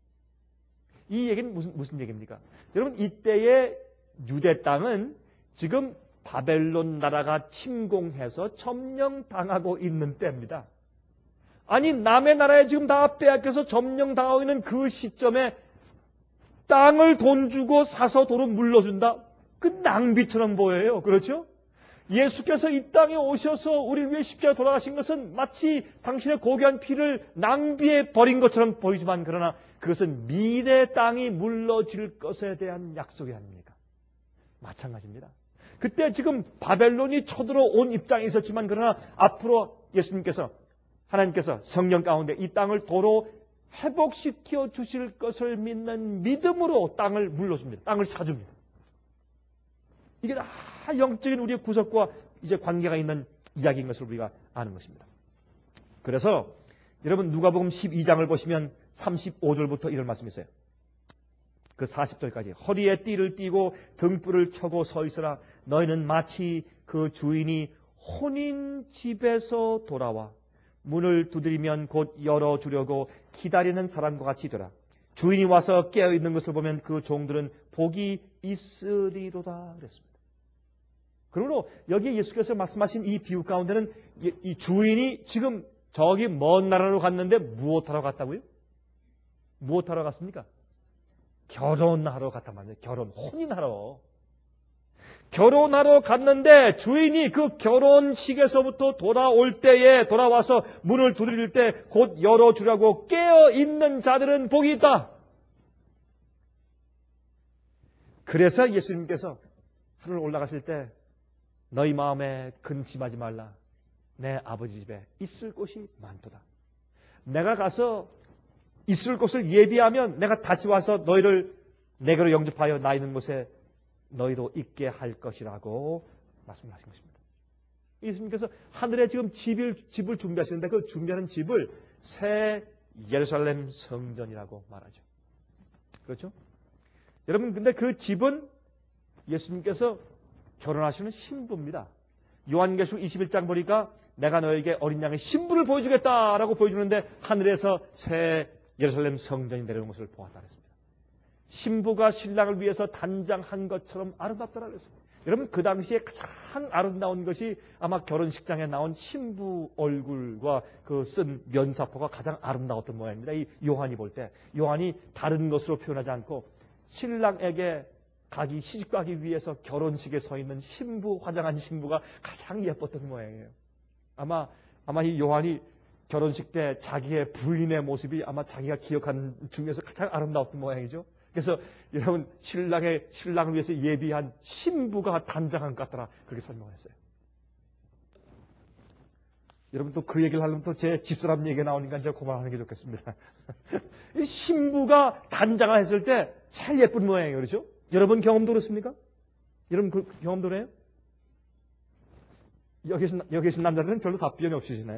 이 얘기는 무슨 얘기입니까? 여러분, 이때의 유대 땅은 지금 바벨론 나라가 침공해서 점령당하고 있는 때입니다. 아니, 남의 나라에 지금 다 빼앗겨서 점령당하고 있는 그 시점에 땅을 돈 주고 사서 도로 물려준다? 그 낭비처럼 보여요. 그렇죠? 예수께서 이 땅에 오셔서 우리를 위해 십자가에 돌아가신 것은 마치 당신의 고귀한 피를 낭비해 버린 것처럼 보이지만, 그러나 그것은 미래 땅이 물러질 것에 대한 약속이 아닙니까? 마찬가지입니다. 그때 지금 바벨론이 쳐들어온 입장에 있었지만, 그러나 앞으로 예수님께서, 하나님께서 성령 가운데 이 땅을 도로 회복시켜 주실 것을 믿는 믿음으로 땅을 물려줍니다. 땅을 사줍니다. 이게 다 영적인 우리의 구속과 이제 관계가 있는 이야기인 것을 우리가 아는 것입니다. 그래서 여러분, 누가복음 12장을 보시면 35절부터 이런 말씀이 있어요. 그 40절까지. 허리에 띠를 띠고 등불을 켜고 서 있으라. 너희는 마치 그 주인이 혼인 집에서 돌아와 문을 두드리면 곧 열어주려고 기다리는 사람과 같이 되라. 주인이 와서 깨어있는 것을 보면 그 종들은 복이 있으리로다 그랬습니다. 그러므로 여기 예수께서 말씀하신 이 비유 가운데는 이 주인이 지금 저기 먼 나라로 갔는데 무엇하러 갔다고요? 무엇하러 갔습니까? 결혼하러 갔단 말이에요. 혼인하러. 결혼하러 갔는데 주인이 그 결혼식에서부터 돌아올 때에 돌아와서 문을 두드릴 때 곧 열어주라고 깨어있는 자들은 복이 있다. 그래서 예수님께서 하늘 올라가실 때 너희 마음에 근심하지 말라. 내 아버지 집에 있을 곳이 많도다. 내가 가서 있을 곳을 예비하면 내가 다시 와서 너희를 내게로 영접하여 나 있는 곳에 너희도 있게 할 것이라고 말씀하신 것입니다. 예수님께서 하늘에 지금 집을 준비하시는데 그 준비하는 집을 새 예루살렘 성전이라고 말하죠. 그렇죠? 여러분, 근데 그 집은 예수님께서 결혼하시는 신부입니다. 요한계시록 21장 보니까 내가 너에게 어린 양의 신부를 보여주겠다라고 보여주는데 하늘에서 새 예루살렘 성전이 내려오는 것을 보았다 그랬습니다. 신부가 신랑을 위해서 단장한 것처럼 아름답더라 그랬습니다. 여러분, 그 당시에 가장 아름다운 것이 아마 결혼식장에 나온 신부 얼굴과 그 쓴 면사포가 가장 아름다웠던 모양입니다. 이 요한이 볼 때 요한이 다른 것으로 표현하지 않고 신랑에게 시집가기 위해서 결혼식에 서 있는 신부, 화장한 신부가 가장 예뻤던 모양이에요. 아마 이 요한이 결혼식 때 자기의 부인의 모습이 아마 자기가 기억하는 중에서 가장 아름다웠던 모양이죠. 그래서 여러분, 신랑을 위해서 예비한 신부가 단장한 것 같더라, 그렇게 설명했어요. 여러분, 또 그 얘기를 하려면 또 제 집사람 얘기가 나오니까 제가 그만하는 게 좋겠습니다. 이 신부가 단장을 했을 때 잘 예쁜 모양이에요. 그렇죠? 여러분 경험도 그렇습니까? 여러분 그 경험도 그래요? 여기 계신 남자들은 별로 답변이 없으시나요?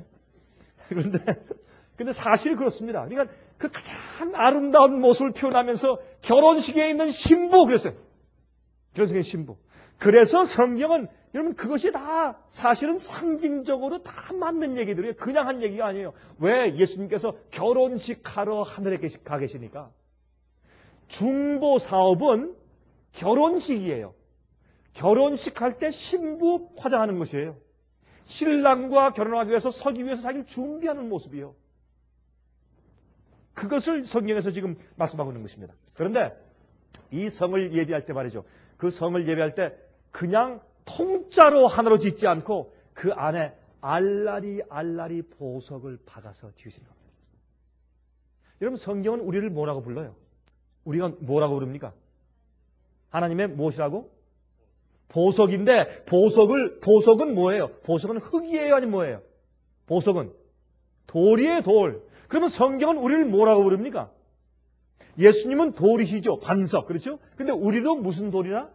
근데 사실이 그렇습니다. 그러니까 그 가장 아름다운 모습을 표현하면서 결혼식에 있는 신부 그랬어요. 결혼식에 있는 신부. 그래서 성경은 여러분 그것이 다 사실은 상징적으로 다 맞는 얘기들이에요. 그냥 한 얘기가 아니에요. 왜? 예수님께서 결혼식 하러 하늘에 가 계시니까. 중보 사업은 결혼식이에요. 결혼식 할 때 신부 화장하는 것이에요. 신랑과 결혼하기 위해서 서기 위해서 자기를 준비하는 모습이에요. 그것을 성경에서 지금 말씀하고 있는 것입니다. 그런데 이 성을 예비할 때 말이죠. 그 성을 예비할 때 그냥 통짜로 하나로 짓지 않고 그 안에 알라리 보석을 박아서 지으시는 겁니다. 여러분, 성경은 우리를 뭐라고 불러요? 우리가 뭐라고 부릅니까? 하나님의 무엇이라고? 보석인데 보석은 뭐예요? 보석은 흙이에요? 아니면 뭐예요? 보석은 돌이에요, 돌. 그러면 성경은 우리를 뭐라고 부릅니까? 예수님은 돌이시죠. 반석. 그렇죠? 근데 우리도 무슨 돌이라?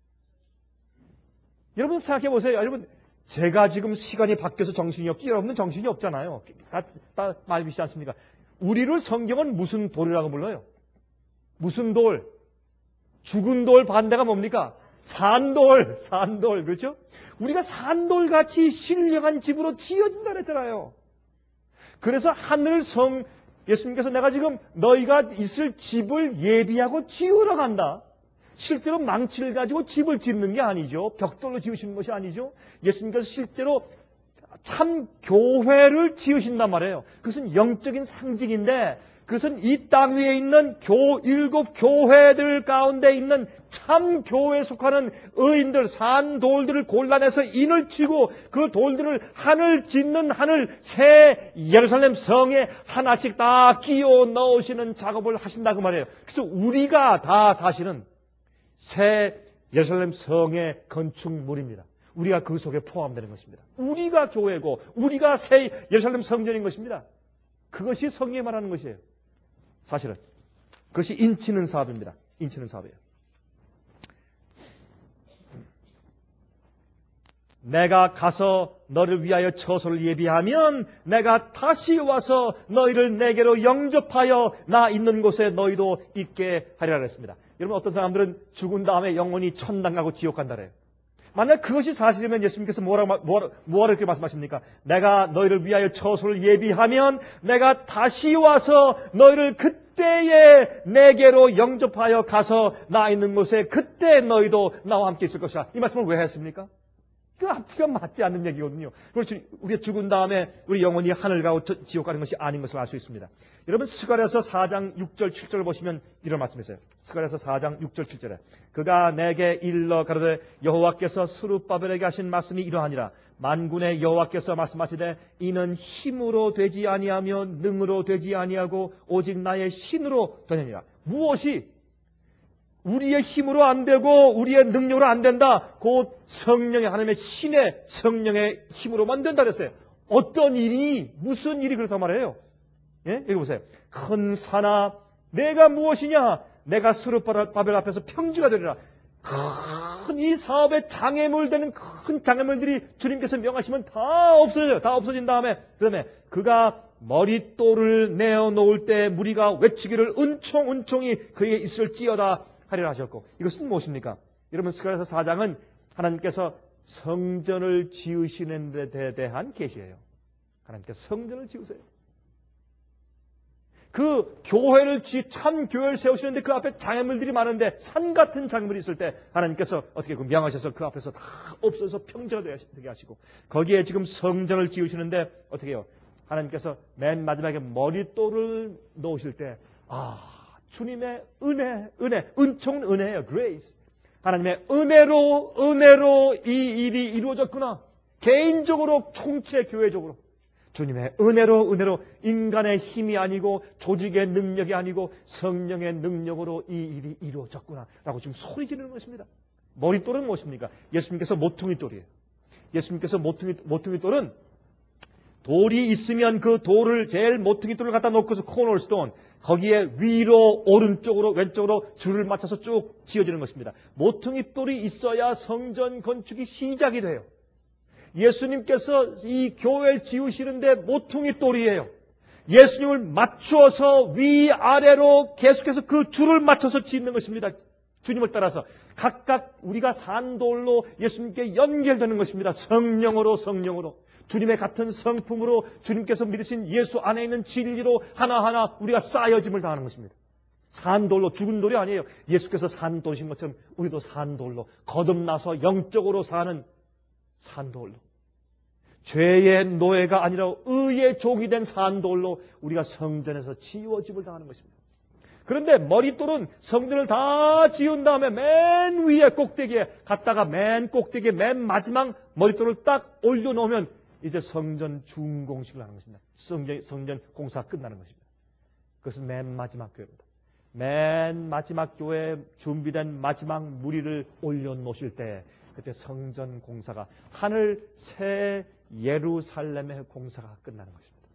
여러분 생각해 보세요. 여러분, 제가 지금 시간이 바뀌어서 정신이 없지, 여러분은 정신이 없잖아요. 다 말이지 않습니까? 우리를 성경은 무슨 돌이라고 불러요? 무슨 돌? 죽은 돌 반대가 뭡니까? 산돌. 그렇죠? 우리가 산돌같이 신령한 집으로 지어진다 그랬잖아요. 그래서 하늘 성, 예수님께서 내가 지금 너희가 있을 집을 예비하고 지으러 간다. 실제로 망치를 가지고 집을 짓는 게 아니죠. 벽돌로 지으시는 것이 아니죠. 예수님께서 실제로 참 교회를 지으신단 말이에요. 그것은 영적인 상징인데 그것은 이 땅 위에 있는 7 교회들 가운데 있는 참 교회에 속하는 의인들, 산돌들을 골라내서 인을 치고 그 돌들을 하늘 새 예루살렘 성에 하나씩 다 끼워 넣으시는 작업을 하신다 그 말이에요. 그래서 우리가 다 사실은 새 예루살렘 성의 건축물입니다. 우리가 그 속에 포함되는 것입니다. 우리가 교회고 우리가 새 예루살렘 성전인 것입니다. 그것이 성경이 말하는 것이에요. 사실은 그것이 인치는 사업입니다. 인치는 사업이에요. 내가 가서 너를 위하여 처소를 예비하면 내가 다시 와서 너희를 내게로 영접하여 나 있는 곳에 너희도 있게 하리라 그랬습니다. 여러분, 어떤 사람들은 죽은 다음에 영혼이 천당 가고 지옥 간다 그래요. 만약 그것이 사실이면 예수님께서 뭐라고 이렇게 말씀하십니까? 내가 너희를 위하여 처소를 예비하면 내가 다시 와서 너희를 그때에 내게로 영접하여 가서 나 있는 곳에 그때 너희도 나와 함께 있을 것이다. 이 말씀을 왜 했습니까? 그 앞뒤가 맞지 않는 얘기거든요. 그렇지, 우리가 죽은 다음에 우리 영혼이 하늘 가고 지옥 가는 것이 아닌 것을 알 수 있습니다. 여러분, 스가랴서 4장 6절 7절을 보시면 이런 말씀이세요. 스가랴서 4장 6절 7절에 그가 내게 일러 가로되 여호와께서 스룹바벨에게 하신 말씀이 이러하니라. 만군의 여호와께서 말씀하시되 이는 힘으로 되지 아니하며 능으로 되지 아니하고 오직 나의 신으로 되느니라. 무엇이 우리의 힘으로 안 되고 우리의 능력으로 안 된다. 곧 성령의 하나님의 신의 성령의 힘으로만 된다 그랬어요. 어떤 일이 무슨 일이 그렇단 말이에요. 예? 여기 보세요. 큰 산아 내가 무엇이냐? 내가 스룹바벨 앞에서 평지가 되리라. 큰 이 사업에 장애물 되는 큰 장애물들이 주님께서 명하시면 다 없어져요. 다 없어진 다음에 그다음에 그가 머릿돌을 내어놓을 때 무리가 외치기를 은총이 그에게 있을지어다 하리라 하셨고, 이것은 무엇입니까? 여러분 스가랴서 4장은 하나님께서 성전을 지으시는 데 대한 계시예요. 하나님께서 성전을 지으세요. 그 교회를 참 교회를 세우시는데 그 앞에 장애물들이 많은데 산 같은 장애물이 있을 때 하나님께서 어떻게 명하셔서 그 앞에서 다 없어져서 평지가 되게 하시고, 거기에 지금 성전을 지으시는데 어떻게 해요? 하나님께서 맨 마지막에 머릿돌을 놓으실 때 주님의 은총은 은혜예요. grace. 하나님의 은혜로 이 일이 이루어졌구나. 개인적으로 총체 교회적으로 주님의 은혜로 인간의 힘이 아니고 조직의 능력이 아니고 성령의 능력으로 이 일이 이루어졌구나 라고 지금 소리 지르는 것입니다. 머릿돌은 무엇입니까? 예수님께서 모퉁이돌이에요. 예수님께서 모퉁이돌은 돌이 있으면 그 돌을 제일 모퉁이돌을 갖다 놓고서 코너스톤 거기에 위로 오른쪽으로 왼쪽으로 줄을 맞춰서 쭉 지어지는 것입니다. 모퉁이돌이 있어야 성전 건축이 시작이 돼요. 예수님께서 이 교회를 지으시는데 모퉁이돌이에요. 예수님을 맞추어서 위아래로 계속해서 그 줄을 맞춰서 짓는 것입니다. 주님을 따라서 각각 우리가 산돌로 예수님께 연결되는 것입니다. 성령으로 주님의 같은 성품으로 주님께서 믿으신 예수 안에 있는 진리로 하나하나 우리가 쌓여짐을 당하는 것입니다. 산돌로 죽은 돌이 아니에요. 예수께서 산돌이신 것처럼 우리도 산돌로 거듭나서 영적으로 사는 산돌로, 죄의 노예가 아니라 의의 종이 된 산돌로 우리가 성전에서 지워짐을 당하는 것입니다. 그런데 머릿돌은 성전을 다 지은 다음에 맨 위에 꼭대기에 갔다가 맨 꼭대기에 맨 마지막 머릿돌을 딱 올려놓으면 이제 성전 준공식을 하는 것입니다. 성전 공사가 끝나는 것입니다. 그것은 맨 마지막 교회입니다. 맨 마지막 교회에 준비된 마지막 무리를 올려놓으실 때 그때 성전 공사가 하늘 새 예루살렘의 공사가 끝나는 것입니다.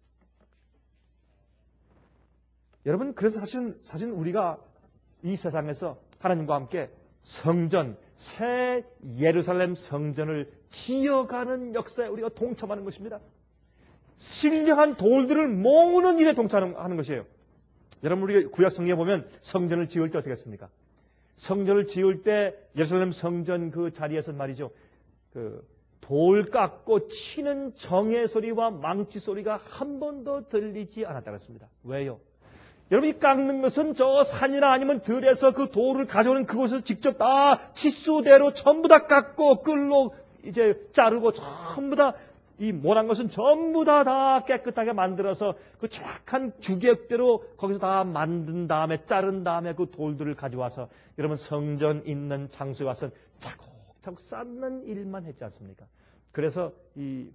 여러분 그래서 사실 우리가 이 세상에서 하나님과 함께 성전 새 예루살렘 성전을 지어가는 역사에 우리가 동참하는 것입니다. 신령한 돌들을 모으는 일에 동참하는 것이에요. 여러분 우리 구약 성경에 보면 성전을 지을 때 어떻게 했습니까? 성전을 지을 때 예루살렘 성전 그 자리에서 말이죠. 돌 깎고 치는 정의 소리와 망치 소리가 한 번도 들리지 않았다고 했습니다. 왜요? 여러분 이 깎는 것은 저 산이나 아니면 들에서 그 돌을 가져오는 그곳에서 직접 다 치수대로 전부 다 깎고 끌로 이제 자르고 전부 다 이 모난 것은 전부 다 깨끗하게 만들어서 그 정확한 규격대로 거기서 다 만든 다음에 자른 다음에 그 돌들을 가져와서 여러분 성전 있는 장소에 와서 차곡차곡 쌓는 일만 했지 않습니까? 그래서 이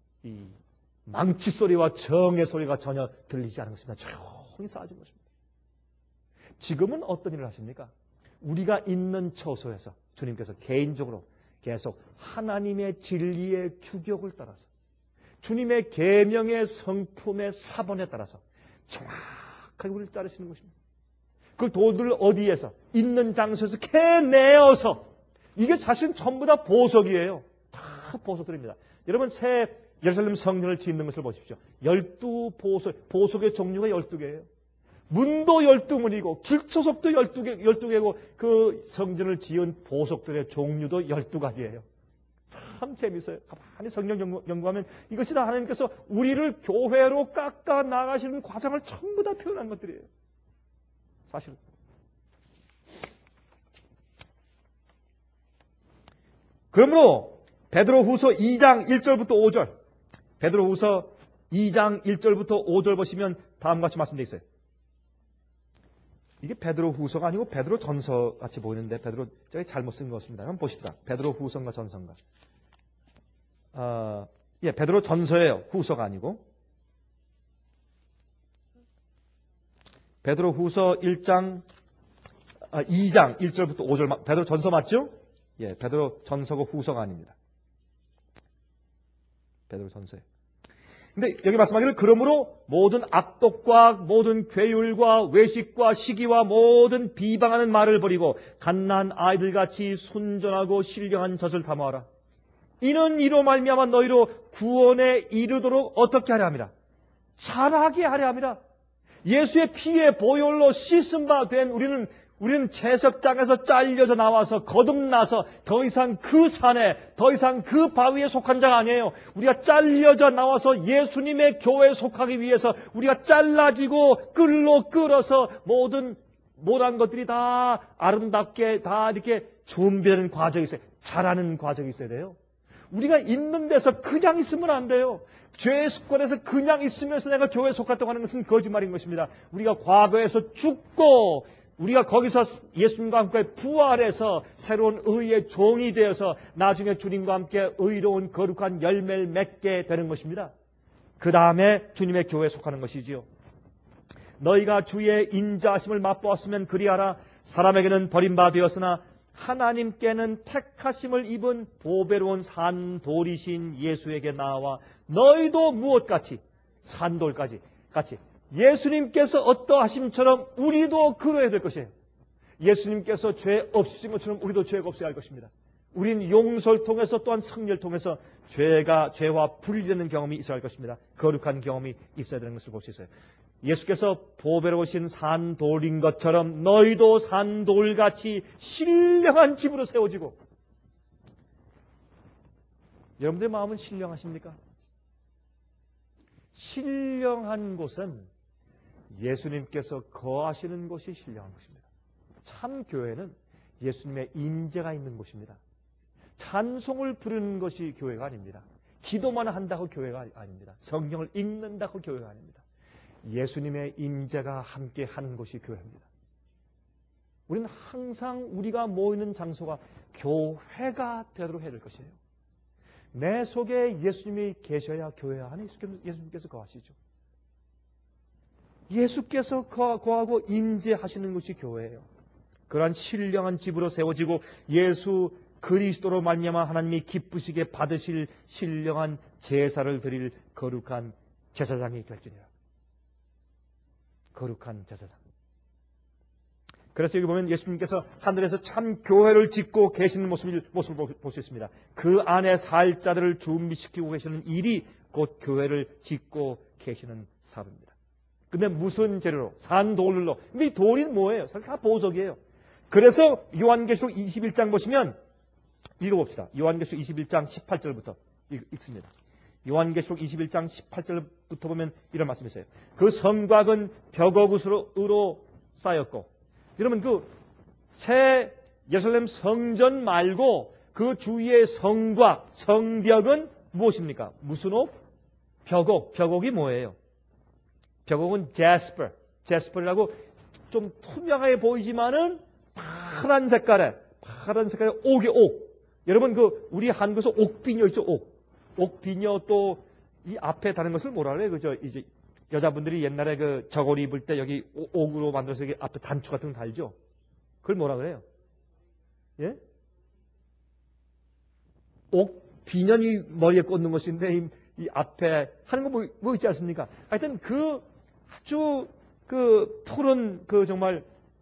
망치 소리와 정의 소리가 전혀 들리지 않은 것입니다. 조용히 쌓아진 것입니다. 지금은 어떤 일을 하십니까? 우리가 있는 처소에서 주님께서 개인적으로 계속 하나님의 진리의 규격을 따라서 주님의 계명의 성품의 사본에 따라서 정확하게 우리를 자르시는 것입니다. 그 돌들을 어디에서 있는 장소에서 캐내어서 이게 사실 전부 다 보석이에요. 다 보석들입니다. 여러분 새 예루살렘 성전을 짓는 것을 보십시오. 12보석, 보석의 종류가 12개예요. 문도 12문이고 길초석도 12개고 그 성전을 지은 보석들의 종류도 12가지예요. 참 재밌어요. 가만히 성경 연구하면 이것이 다 하나님께서 우리를 교회로 깎아 나가시는 과정을 전부 다 표현한 것들이에요. 사실은. 그러므로 베드로후서 2장 1절부터 5절, 베드로후서 2장 1절부터 5절 보시면 다음과 같이 말씀되어 있어요. 이게 베드로후서가 아니고 베드로전서 같이 보이는데 저기 잘못 쓴 것입니다. 한번 보십시다. 베드로후서인가 전서인가? 베드로전서예요. 후서가 아니고. 베드로후서 1장 2장 1절부터 5절 베드로 전서 맞죠? 예, 베드로 전서고 후서가 아닙니다. 베드로 전서예요. 근데 여기 말씀하기를 그러므로 모든 악독과 모든 괴율과 외식과 시기와 모든 비방하는 말을 버리고 갓난 아이들같이 순전하고 신령한 젖을 삼아라. 이는 이로 말미암아 너희로 구원에 이르도록 어떻게 하려 함이라. 잘하게 하려 함이라. 예수의 피의 보혈로 씻은 바 된 우리는 채석장에서 잘려져 나와서 거듭나서 더 이상 그 산에, 더 이상 그 바위에 속한 자가 아니에요. 우리가 잘려져 나와서 예수님의 교회에 속하기 위해서 우리가 잘라지고 끌로 끌어서 모든 것들이 다 아름답게 다 이렇게 준비되는 과정이 있어요. 자라는 과정이 있어야 돼요. 우리가 있는 데서 그냥 있으면 안 돼요. 죄의 습관에서 그냥 있으면서 내가 교회에 속았다고 하는 것은 거짓말인 것입니다. 우리가 과거에서 죽고 우리가 거기서 예수님과 함께 부활해서 새로운 의의 종이 되어서 나중에 주님과 함께 의로운 거룩한 열매를 맺게 되는 것입니다. 그 다음에 주님의 교회에 속하는 것이지요. 너희가 주의 인자하심을 맛보았으면 그리하라. 사람에게는 버림받아 되었으나 하나님께는 택하심을 입은 보배로운 산돌이신 예수에게 나와 너희도 무엇같이 산돌까지 같이 예수님께서 어떠하심처럼 우리도 그러해야 될 것이에요. 예수님께서 죄 없으신 것처럼 우리도 죄가 없어야 할 것입니다. 우린 용서를 통해서 또한 승리를 통해서 죄와 분리되는 경험이 있어야 할 것입니다. 거룩한 경험이 있어야 되는 것을 볼 수 있어요. 예수께서 보배로우신 산돌인 것처럼 너희도 산돌같이 신령한 집으로 세워지고. 여러분들의 마음은 신령하십니까? 신령한 곳은 예수님께서 거하시는 곳이 신령한 곳입니다. 참 교회는 예수님의 임재가 있는 곳입니다. 찬송을 부르는 것이 교회가 아닙니다. 기도만 한다고 교회가 아닙니다. 성경을 읽는다고 교회가 아닙니다. 예수님의 임재가 함께 하는 곳이 교회입니다. 우리는 항상 우리가 모이는 장소가 교회가 되도록 해야 될 것이에요. 내 속에 예수님이 계셔야 교회 안에 예수님께서 거하시죠. 예수께서 거하고 임재하시는 것이 교회예요. 그러한 신령한 집으로 세워지고 예수 그리스도로 말미암아 하나님이 기쁘시게 받으실 신령한 제사를 드릴 거룩한 제사장이 될지니라. 거룩한 제사장. 그래서 여기 보면 예수님께서 하늘에서 참 교회를 짓고 계시는 모습을 볼 수 있습니다. 그 안에 살 자들을 준비시키고 계시는 일이 곧 교회를 짓고 계시는 사업입니다. 근데 무슨 재료로? 산돌로. 근데 이 돌이 뭐예요? 사실 다 보석이에요. 그래서 요한계시록 21장 보시면 읽어봅시다. 요한계시록 21장 18절부터 읽습니다. 요한계시록 21장 18절부터 보면 이런 말씀이 있어요. 그 성곽은 벽옥으로 쌓였고, 여러분 그 새 예루살렘 성전 말고 그 주위의 성곽, 성벽은 무엇입니까? 무슨 옥? 벽옥. 벽옥이 뭐예요? 벽옥은 제스퍼라고 좀 투명하게 보이지만은 파란 색깔의 옥의 옥. 여러분 우리 한국에서 옥비녀 있죠? 옥비녀 또 이 앞에 다른 것을 뭐라 그래요? 그저 이제 여자분들이 옛날에 그 저고리 입을 때 여기 옥으로 만들어서 여기 앞에 단추 같은 거 달죠? 그걸 뭐라 그래요? 예? 옥비녀이 머리에 꽂는 것인데 이 앞에 하는 거 뭐 있지 않습니까? 하여튼 아주 푸른 정말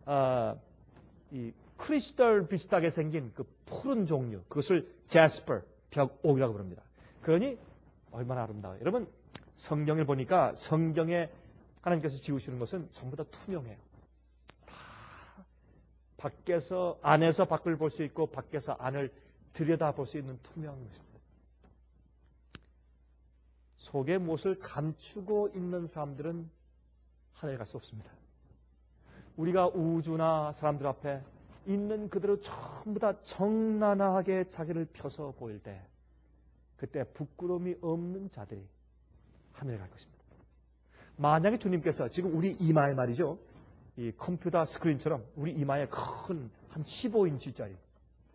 이 크리스탈 비슷하게 생긴 그 푸른 종류, 그것을 제스퍼 벽옥이라고 부릅니다. 그러니 얼마나 아름다워요. 여러분 성경을 보니까 성경에 하나님께서 지으시는 것은 전부 다 투명해요. 다 안에서 밖을 볼 수 있고 밖에서 안을 들여다볼 수 있는 투명한 것입니다. 속에 무엇을 감추고 있는 사람들은 하늘에 갈 수 없습니다. 우리가 우주나 사람들 앞에 있는 그대로 전부 다 정나나하게 자기를 펴서 보일 때 그때 부끄러움이 없는 자들이 하늘에 갈 것입니다. 만약에 주님께서 지금 우리 이마에 말이죠. 이 컴퓨터 스크린처럼 우리 이마에 큰 한 15인치짜리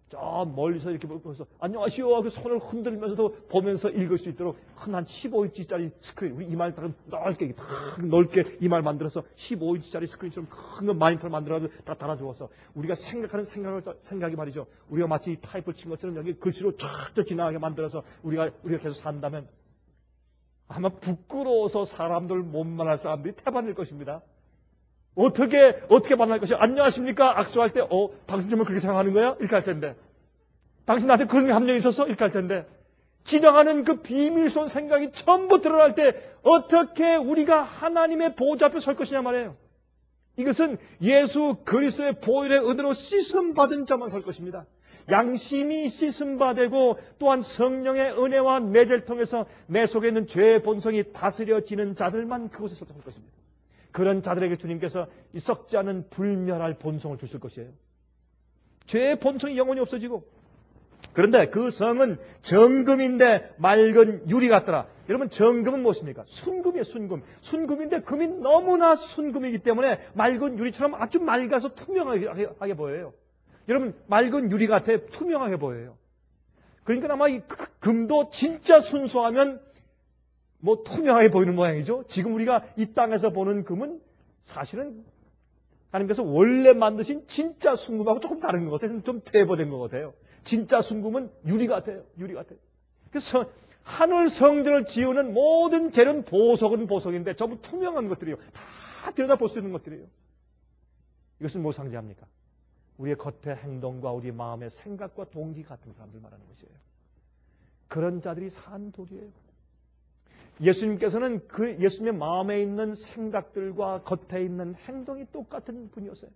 저 멀리서 이렇게 보면서 안녕하시오 하고 손을 흔들면서도 보면서 읽을 수 있도록 큰 한 15인치짜리 스크린, 우리 이마를 딱 넓게 이마를 만들어서 15인치짜리 스크린처럼 큰 거 모니터를 만들어서 다 달아주어서 우리가 생각하는 생각이 말이죠. 우리가 마치 타입을 친 것처럼 여기 글씨로 쫙 지나가게 만들어서 우리가 계속 산다면 아마 부끄러워서 사람들 못 만날 사람들이 태반일 것입니다. 어떻게 만날 것이요? 안녕하십니까? 악수할 때, 당신 정말 그렇게 생각하는 거야? 이렇게 할 텐데. 당신 나한테 그런 감정이 있었어? 이렇게 할 텐데. 지나가는 그 비밀스러운 생각이 전부 드러날 때 어떻게 우리가 하나님의 보좌 앞에 설 것이냐 말이에요. 이것은 예수 그리스도의 보혈의 은혜로 씻음받은 자만 설 것입니다. 양심이 씻음받고 또한 성령의 은혜와 내재를 통해서 내 속에 있는 죄의 본성이 다스려지는 자들만 그곳에 설 것입니다. 그런 자들에게 주님께서 이 썩지 않은 불멸할 본성을 주실 것이에요. 죄의 본성이 영원히 없어지고, 그런데 그 성은 정금인데 맑은 유리 같더라. 여러분, 정금은 무엇입니까? 순금이에요, 순금. 순금인데 금이 너무나 순금이기 때문에 맑은 유리처럼 아주 맑아서 투명하게 보여요. 여러분, 맑은 유리 같아 투명하게 보여요. 그러니까 아마 이 금도 진짜 순수하면 투명하게 보이는 모양이죠. 지금 우리가 이 땅에서 보는 금은 사실은 하나님께서 원래 만드신 진짜 순금하고 조금 다른 것 같아요. 좀 퇴보된 것 같아요. 진짜 순금은 유리 같아요. 유리 같아요. 그래서 하늘 성전을 지우는 모든 재료는 보석은 보석인데 전부 투명한 것들이에요. 다 들여다볼 수 있는 것들이에요. 이것은 뭘 상징합니까? 우리의 겉의 행동과 우리 마음의 생각과 동기 같은 사람들 말하는 것이에요. 그런 자들이 산 돌이에요. 예수님께서는 그 예수님의 마음에 있는 생각들과 겉에 있는 행동이 똑같은 분이었어요.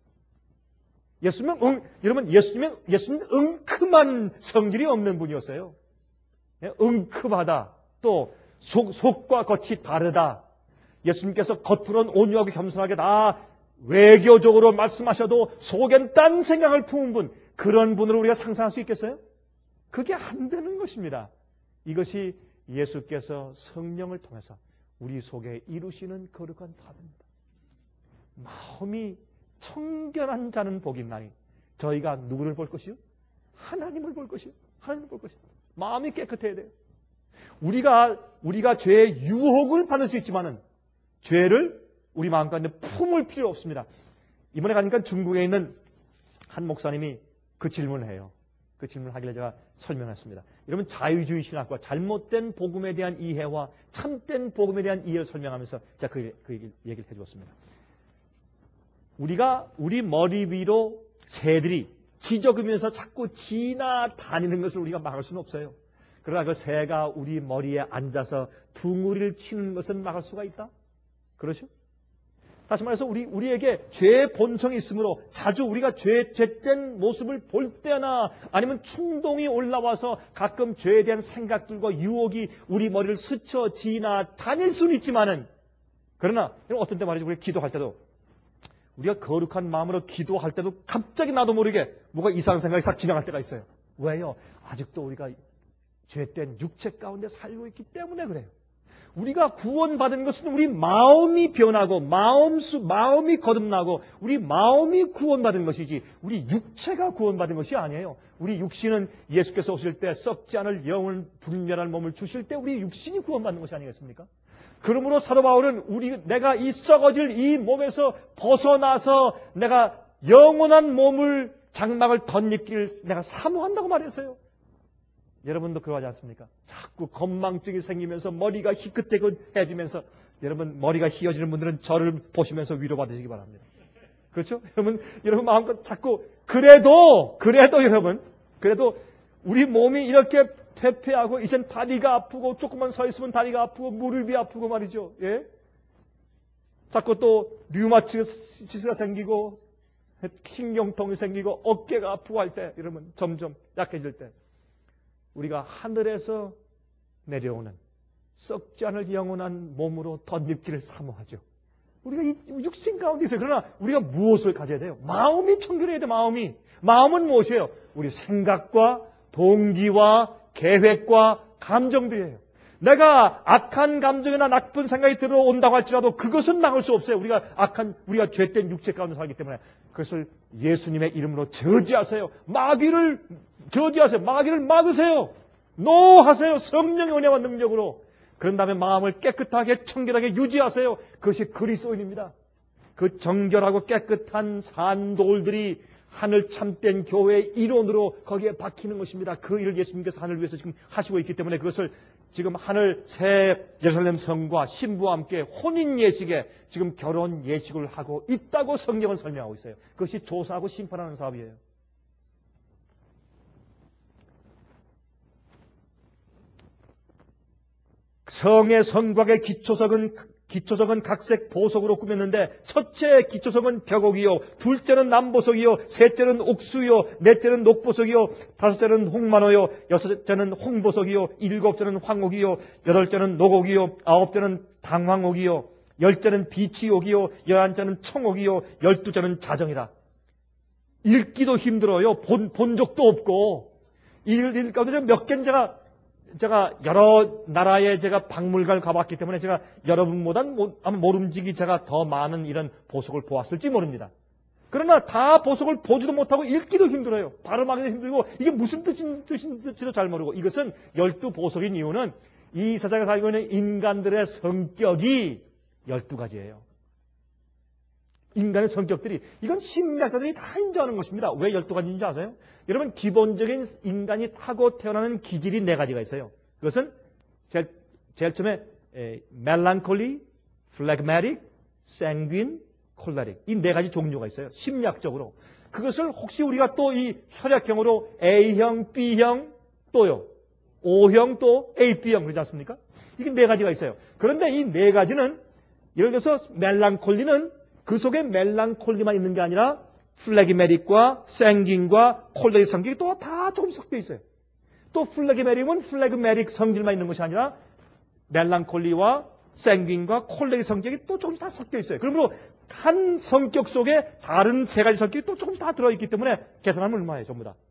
여러분, 예수님은 은큼한 성질이 없는 분이었어요. 은큼하다. 또 속과 겉이 다르다. 예수님께서 겉으로는 온유하고 겸손하게 다 외교적으로 말씀하셔도 속엔 딴 생각을 품은 분, 그런 분으로 우리가 상상할 수 있겠어요? 그게 안 되는 것입니다. 이것이 예수께서 성령을 통해서 우리 속에 이루시는 거룩한 사업입니다. 마음이 청결한 자는 복이 있나니 저희가 누구를 볼 것이요? 하나님을 볼 것이요. 하나님을 볼 것이요. 마음이 깨끗해야 돼요. 우리가 죄의 유혹을 받을 수 있지만은 죄를 우리 마음 가운데 품을 필요 없습니다. 이번에 가니까 중국에 있는 한 목사님이 그 질문을 해요. 그 질문을 하길래 제가 설명했습니다. 여러분, 자유주의 신학과 잘못된 복음에 대한 이해와 참된 복음에 대한 이해를 설명하면서 제가 그 얘기를 해주었습니다. 우리 머리 위로 새들이 지저귀면서 자꾸 지나다니는 것을 우리가 막을 수는 없어요. 그러나 그 새가 우리 머리에 앉아서 둥우리를 치는 것은 막을 수가 있다? 그렇죠? 다시 말해서 우리에게 죄의 본성이 있으므로 자주 우리가 죄된 모습을 볼 때나 아니면 충동이 올라와서 가끔 죄에 대한 생각들과 유혹이 우리 머리를 스쳐 지나다닐 수는 있지만은, 그러나 어떤 때 말이죠. 우리가 기도할 때도, 우리가 거룩한 마음으로 기도할 때도 갑자기 나도 모르게 뭐가 이상한 생각이 싹 지나갈 때가 있어요. 왜요? 아직도 우리가 죄된 육체 가운데 살고 있기 때문에 그래요. 우리가 구원받은 것은 우리 마음이 변하고 마음이 거듭나고 우리 마음이 구원받은 것이지 우리 육체가 구원받은 것이 아니에요. 우리 육신은 예수께서 오실 때 썩지 않을 영을 분별할 몸을 주실 때 우리 육신이 구원받는 것이 아니겠습니까? 그러므로 사도 바울은 내가 이 썩어질 이 몸에서 벗어나서 내가 영원한 몸을 장막을 덧입기를 내가 사모한다고 말했어요. 여러분도 그러하지 않습니까? 자꾸 건망증이 생기면서 머리가 희끗해지면서, 여러분 머리가 휘어지는 분들은 저를 보시면서 위로받으시기 바랍니다. 그렇죠? 여러분 마음껏 자꾸 그래도 여러분 우리 몸이 이렇게 퇴폐하고 이젠 다리가 아프고 조금만 서 있으면 다리가 아프고 무릎이 아프고 말이죠. 예? 자꾸 또 류마티스가 생기고 신경통이 생기고 어깨가 아프고 할 때, 여러분 점점 약해질 때 우리가 하늘에서 내려오는 썩지 않을 영원한 몸으로 덧입기를 사모하죠. 우리가 이 육신 가운데 있어요. 그러나 우리가 무엇을 가져야 돼요? 마음이 청결해야 돼요. 마음은 무엇이에요? 우리 생각과 동기와 계획과 감정들이에요. 내가 악한 감정이나 나쁜 생각이 들어온다고 할지라도 그것은 막을 수 없어요. 우리가 죄된 육체 가운데 살기 때문에 그것을 예수님의 이름으로 저지하세요. 마귀를 저지하세요. 마귀를 막으세요. 노하세요. 성령의 은혜와 능력으로. 그런 다음에 마음을 깨끗하게 청결하게 유지하세요. 그것이 그리스도인입니다. 그 정결하고 깨끗한 산돌들이 하늘 참된 교회의 일원으로 거기에 박히는 것입니다. 그 일을 예수님께서 하늘을 위해서 지금 하시고 있기 때문에 그것을 지금 하늘 새 예루살렘 성과 신부와 함께 혼인 예식에 지금 결혼 예식을 하고 있다고 성경은 설명하고 있어요. 그것이 조사하고 심판하는 사업이에요. 성의 성곽의 기초석은 각색 보석으로 꾸몄는데 첫째 기초석은 벽옥이요, 둘째는 남보석이요, 셋째는 옥수요, 넷째는 녹보석이요, 다섯째는 홍만호요, 여섯째는 홍보석이요, 일곱째는 황옥이요, 여덟째는 녹옥이요, 아홉째는 당황옥이요, 열째는 비치옥이요, 열한째는 청옥이요, 열두째는 자정이라. 읽기도 힘들어요. 본 적도 없고. 읽을 가운데 몇 개는 제가 여러 나라에 제가 박물관을 가봤기 때문에 제가 여러분보다는 아마 모름지기 제가 더 많은 이런 보석을 보았을지 모릅니다. 그러나 다 보석을 보지도 못하고 읽기도 힘들어요. 발음하기도 힘들고 이게 무슨 뜻인지도 잘 모르고. 이것은 12보석인 이유는 이 세상에 살고 있는 인간들의 성격이 12가지예요. 인간의 성격들이, 이건 심리학자들이 다 인정하는 것입니다. 왜 12가지인지 아세요? 여러분, 기본적인 인간이 타고 태어나는 기질이 4가지가 있어요. 그것은 제일 처음에 멜랑콜리, 플래그매틱, 생귄, 콜레릭. 이 4가지 종류가 있어요. 심리학적으로. 그것을 혹시 우리가 또 이 혈액형으로 A형, B형, 또요. O형 또 AB형 그러지 않습니까? 이게 4가지가 있어요. 그런데 이 4가지는 예를 들어서 멜랑콜리는 그 속에 멜랑콜리만 있는 게 아니라 플래그매틱과 생긴과 콜레릭 성격이 또 다 조금 섞여 있어요. 또 플래그매틱은 플래그매틱 성질만 있는 것이 아니라 멜랑콜리와 생긴과 콜레릭 성격이 또 조금 다 섞여 있어요. 그러므로 한 성격 속에 다른 3가지 성격이 또 조금 다 들어있기 때문에 계산하면 얼마예요? 전부 다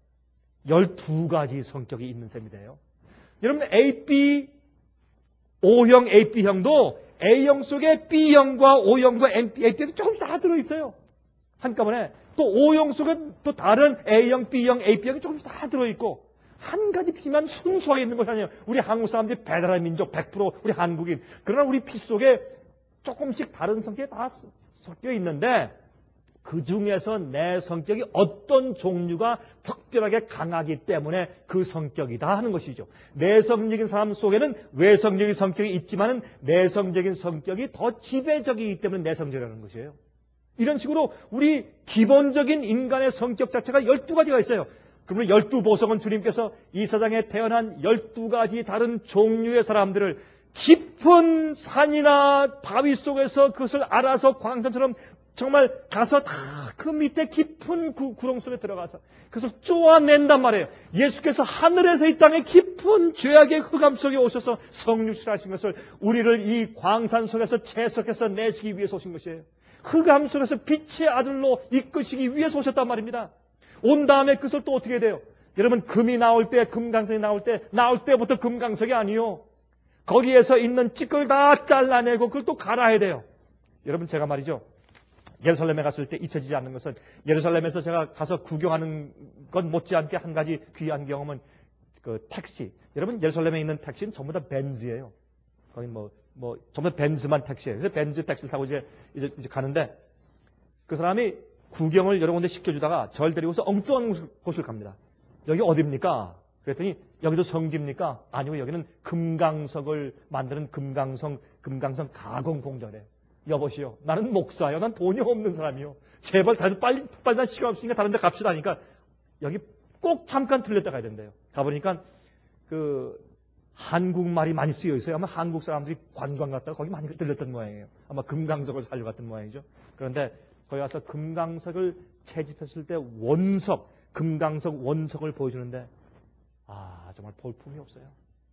12가지 성격이 있는 셈이에요. 여러분 AB O형, AB형도 A형 속에 B형과 O형과 AB형이 조금씩 다 들어있어요. 한꺼번에. 또 O형 속에 또 다른 A형, B형, AB형이 조금씩 다 들어있고, 한 가지 피만 순수하게 있는 것이 아니에요. 우리 한국 사람들이 배달의 민족 100% 우리 한국인. 그러나 우리 피 속에 조금씩 다른 성격이 다 섞여 있는데, 그 중에서 내 성격이 어떤 종류가 특별하게 강하기 때문에 그 성격이다 하는 것이죠. 내성적인 사람 속에는 외성적인 성격이 있지만은 내성적인 성격이 더 지배적이기 때문에 내성적이라는 것이에요. 이런 식으로 우리 기본적인 인간의 성격 자체가 12가지가 있어요. 그러면 12보석은 주님께서 이 세상에 태어난 12가지 다른 종류의 사람들을 깊은 산이나 바위 속에서 그것을 알아서 광선처럼 정말 가서 다 그 밑에 깊은 구렁 속에 들어가서 그것을 쪼아낸단 말이에요. 예수께서 하늘에서 이 땅에 깊은 죄악의 흑암 속에 오셔서 성육신하신 것을 우리를 이 광산 속에서 채석해서 내시기 위해서 오신 것이에요. 흑암 속에서 빛의 아들로 이끄시기 위해서 오셨단 말입니다. 온 다음에 그것을 또 어떻게 돼요? 여러분, 금이 나올 때, 금강석이 나올 때부터 금강석이 아니요. 거기에서 있는 찌꺼기를 다 잘라내고 그걸 또 갈아야 돼요. 여러분, 제가 말이죠. 예루살렘에 갔을 때 잊혀지지 않는 것은 예루살렘에서 제가 가서 구경하는 것 못지않게 한 가지 귀한 경험은 그 택시. 여러분, 예루살렘에 있는 택시는 전부 다 벤즈예요. 거기 전부 다 벤즈만 택시예요. 그래서 벤즈 택시를 타고 이제 가는데 그 사람이 구경을 여러 군데 시켜주다가 절 데리고서 엉뚱한 곳을 갑니다. 여기 어디입니까? 그랬더니 여기도 성지입니까? 아니요, 여기는 금강석을 만드는 금강석 가공 공장이래요. 여보시오, 나는 목사요. 난 돈이 없는 사람이요. 제발 다들 빨리 난 시간 없으니까 다른 데 갑시다 하니까 여기 꼭 잠깐 들렸다 가야 된대요. 가보니까 그 한국말이 많이 쓰여 있어요. 아마 한국 사람들이 관광 갔다가 거기 많이 들렸던 모양이에요. 아마 금강석을 살려갔던 모양이죠. 그런데 거기 가서 금강석을 채집했을 때 금강석 원석을 보여주는데 정말 볼품이 없어요.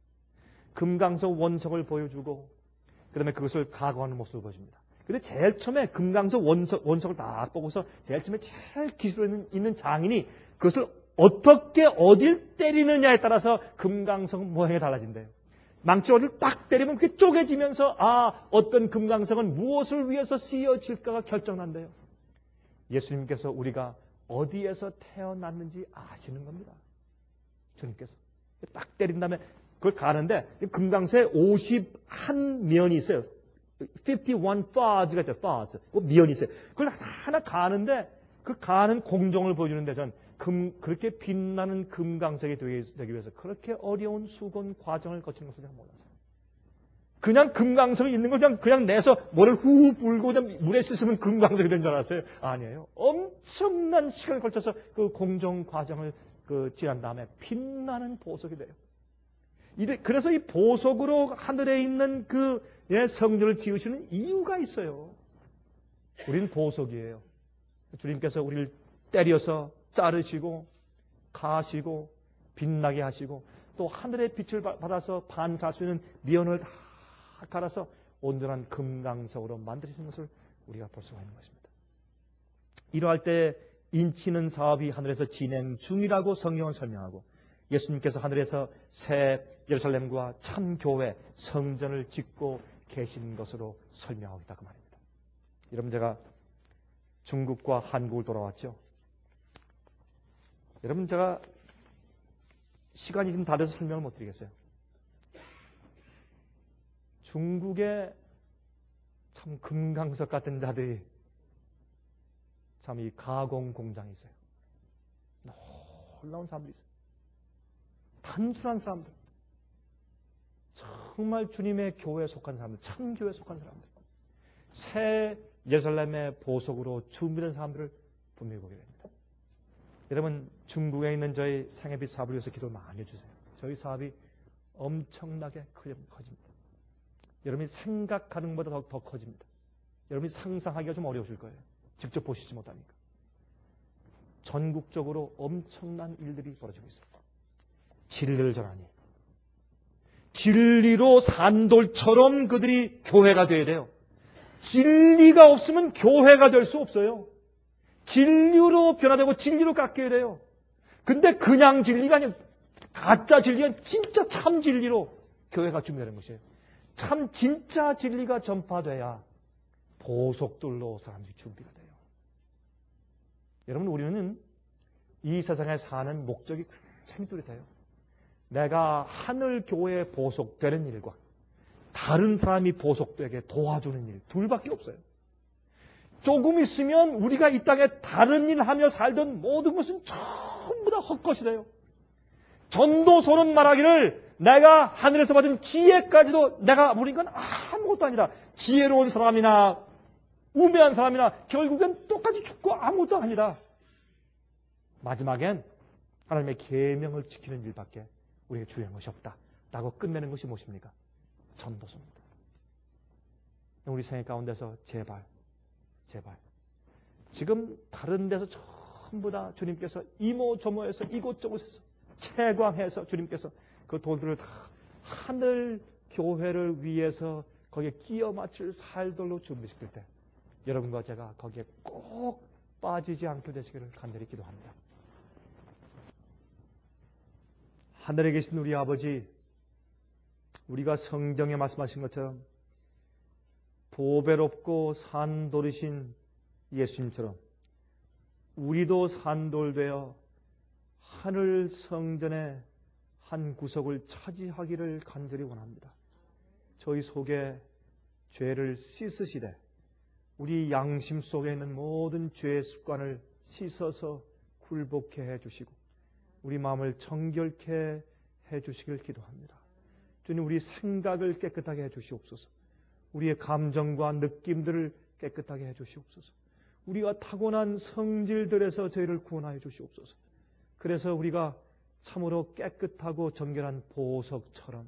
금강석 원석을 보여주고 그 다음에 그것을 가공하는 모습을 보여줍니다. 근데 제일 처음에 금강석 원석을 다 보고서 제일 기술에 있는 장인이 그것을 어떻게 어딜 때리느냐에 따라서 금강석 모양이 달라진대요. 망치를 딱 때리면 그게 쪼개지면서 어떤 금강석은 무엇을 위해서 쓰여질까가 결정난대요. 예수님께서 우리가 어디에서 태어났는지 아시는 겁니다. 주님께서 딱 때린 다음에 그걸 가는데 금강석에 51면이 있어요. 51 fars가 있어요. fars. 그 미연이 있어요. 그걸 하나 가는데 그 가는 공정을 보여주는데 전 그렇게 빛나는 금강석이 되기 위해서 그렇게 어려운 수건 과정을 거치는 것을 제가 몰랐어요. 그냥 금강석이 있는 걸 그냥 내서 뭐를 후 불고 그냥 물에 씻으면 금강석이 된 줄 알았어요. 아니에요. 엄청난 시간을 걸쳐서 그 공정 과정을 지난 다음에 빛나는 보석이 돼요. 그래서 이 보석으로 하늘에 있는 그 성전을 지으시는 이유가 있어요. 우리는 보석이에요. 주님께서 우리를 때려서 자르시고 가시고 빛나게 하시고 또 하늘의 빛을 받아서 반사할 수 있는 미연을 다 갈아서 온전한 금강석으로 만드시는 것을 우리가 볼 수가 있는 것입니다. 이러할 때 인치는 사업이 하늘에서 진행 중이라고 성경은 설명하고 예수님께서 하늘에서 새 예루살렘과 참 교회 성전을 짓고 계신 것으로 설명하고 있다 그 말입니다. 여러분 제가 중국과 한국을 돌아왔죠. 여러분 제가 시간이 좀 다르서 설명을 못 드리겠어요. 중국에 참 금강석 같은 자들이 참 이 가공 공장이 있어요. 놀라운 사람들이 있어요. 단순한 사람들. 정말 주님의 교회에 속한 사람들, 참 교회에 속한 사람들. 새 예루살렘의 보석으로 준비된 사람들을 분명히 보게 됩니다. 여러분 중국에 있는 저희 생애빛 사업을 위해서 기도를 많이 해주세요. 저희 사업이 엄청나게 커집니다. 여러분이 생각하는 것보다 더 커집니다. 여러분이 상상하기가 좀 어려우실 거예요. 직접 보시지 못하니까. 전국적으로 엄청난 일들이 벌어지고 있어요. 진리를 전하니 진리로 산돌처럼 그들이 교회가 되어야 돼요. 진리가 없으면 교회가 될 수 없어요. 진리로 변화되고 진리로 깎여야 돼요. 근데 그냥 진리가 아니라 가짜 진리가 진짜 참 진리로 교회가 준비되는 것이에요. 참 진짜 진리가 전파돼야 보석들로 사람들이 준비가 돼요. 여러분 우리는 이 세상에 사는 목적이 굉장히 뚜렷해요. 내가 하늘 교회에 보석되는 일과 다른 사람이 보석되게 도와주는 일 둘밖에 없어요. 조금 있으면 우리가 이 땅에 다른 일 하며 살던 모든 것은 전부 다 헛것이 돼요. 전도서는 말하기를 내가 하늘에서 받은 지혜까지도 내가 모르는 건 아무것도 아니다. 지혜로운 사람이나 우매한 사람이나 결국엔 똑같이 죽고 아무것도 아니다. 마지막엔 하나님의 계명을 지키는 일밖에 우리에게 중요한 것이 없다. 라고 끝내는 것이 무엇입니까? 전도서입니다. 우리 생애 가운데서 제발 지금 다른 데서 전부 다 주님께서 이모저모해서 이곳저곳에서 채광해서 주님께서 그 돌들을 다 하늘 교회를 위해서 거기에 끼워 맞출 살돌로 준비시킬 때 여러분과 제가 거기에 꼭 빠지지 않게 되시기를 간절히 기도합니다. 하늘에 계신 우리 아버지, 우리가 성경에 말씀하신 것처럼 보배롭고 산돌이신 예수님처럼 우리도 산돌되어 하늘 성전의 한 구석을 차지하기를 간절히 원합니다. 저희 속에 죄를 씻으시되 우리 양심 속에 있는 모든 죄의 습관을 씻어서 굴복케 해주시고 우리 마음을 정결케 해주시길 기도합니다. 주님, 우리 생각을 깨끗하게 해주시옵소서. 우리의 감정과 느낌들을 깨끗하게 해주시옵소서. 우리가 타고난 성질들에서 저희를 구원하여 주시옵소서. 그래서 우리가 참으로 깨끗하고 정결한 보석처럼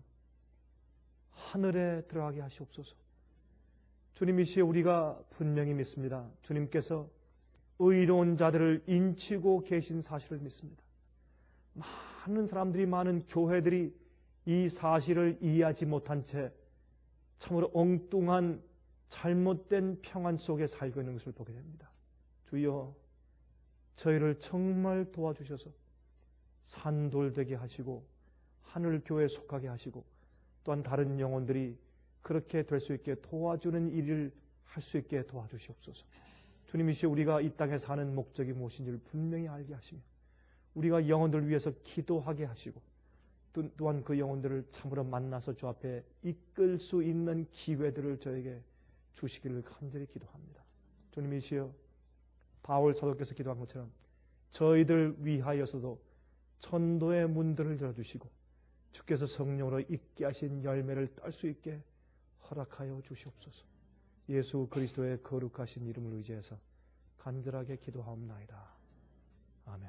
하늘에 들어가게 하시옵소서. 주님, 이 시에 우리가 분명히 믿습니다. 주님께서 의로운 자들을 인치고 계신 사실을 믿습니다. 많은 사람들이, 많은 교회들이 이 사실을 이해하지 못한 채 참으로 엉뚱한 잘못된 평안 속에 살고 있는 것을 보게 됩니다. 주여, 저희를 정말 도와주셔서 산돌되게 하시고 하늘교회에 속하게 하시고 또한 다른 영혼들이 그렇게 될 수 있게 도와주는 일을 할 수 있게 도와주시옵소서. 주님이시여 우리가 이 땅에 사는 목적이 무엇인지를 분명히 알게 하시며 우리가 영혼들을 위해서 기도하게 하시고 또한 그 영혼들을 참으로 만나서 주 앞에 이끌 수 있는 기회들을 저에게 주시기를 간절히 기도합니다. 주님이시여 바울 사도께서 기도한 것처럼 저희들 위하여서도 천도의 문들을 열어주시고 주께서 성령으로 있게 하신 열매를 딸 수 있게 허락하여 주시옵소서. 예수 그리스도의 거룩하신 이름을 의지해서 간절하게 기도하옵나이다. 아멘.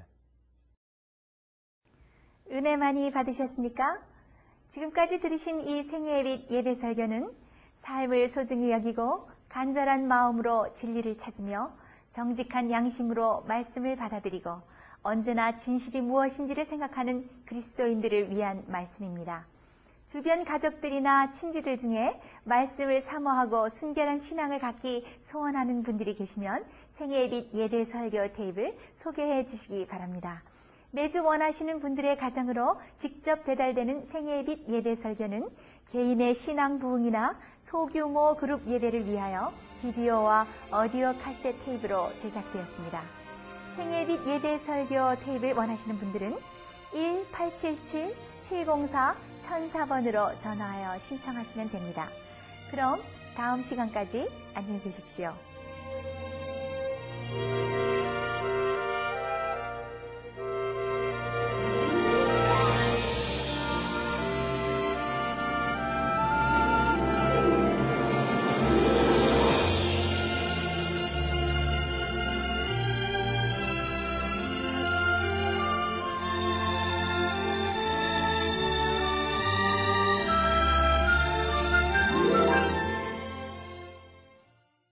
은혜 많이 받으셨습니까? 지금까지 들으신 이 생애의 예배 설교는 삶을 소중히 여기고 간절한 마음으로 진리를 찾으며 정직한 양심으로 말씀을 받아들이고 언제나 진실이 무엇인지를 생각하는 그리스도인들을 위한 말씀입니다. 주변 가족들이나 친지들 중에 말씀을 사모하고 순결한 신앙을 갖기 소원하는 분들이 계시면 생애의 빛 예배 설교 테이프를 소개해 주시기 바랍니다. 매주 원하시는 분들의 가정으로 직접 배달되는 생애의 빛 예배 설교는 개인의 신앙 부흥이나 소규모 그룹 예배를 위하여 비디오와 오디오 카세트 테이프로 제작되었습니다. 생애의 빛 예배 설교 테이프를 원하시는 분들은 1877-704-1004번으로 전화하여 신청하시면 됩니다. 그럼 다음 시간까지 안녕히 계십시오.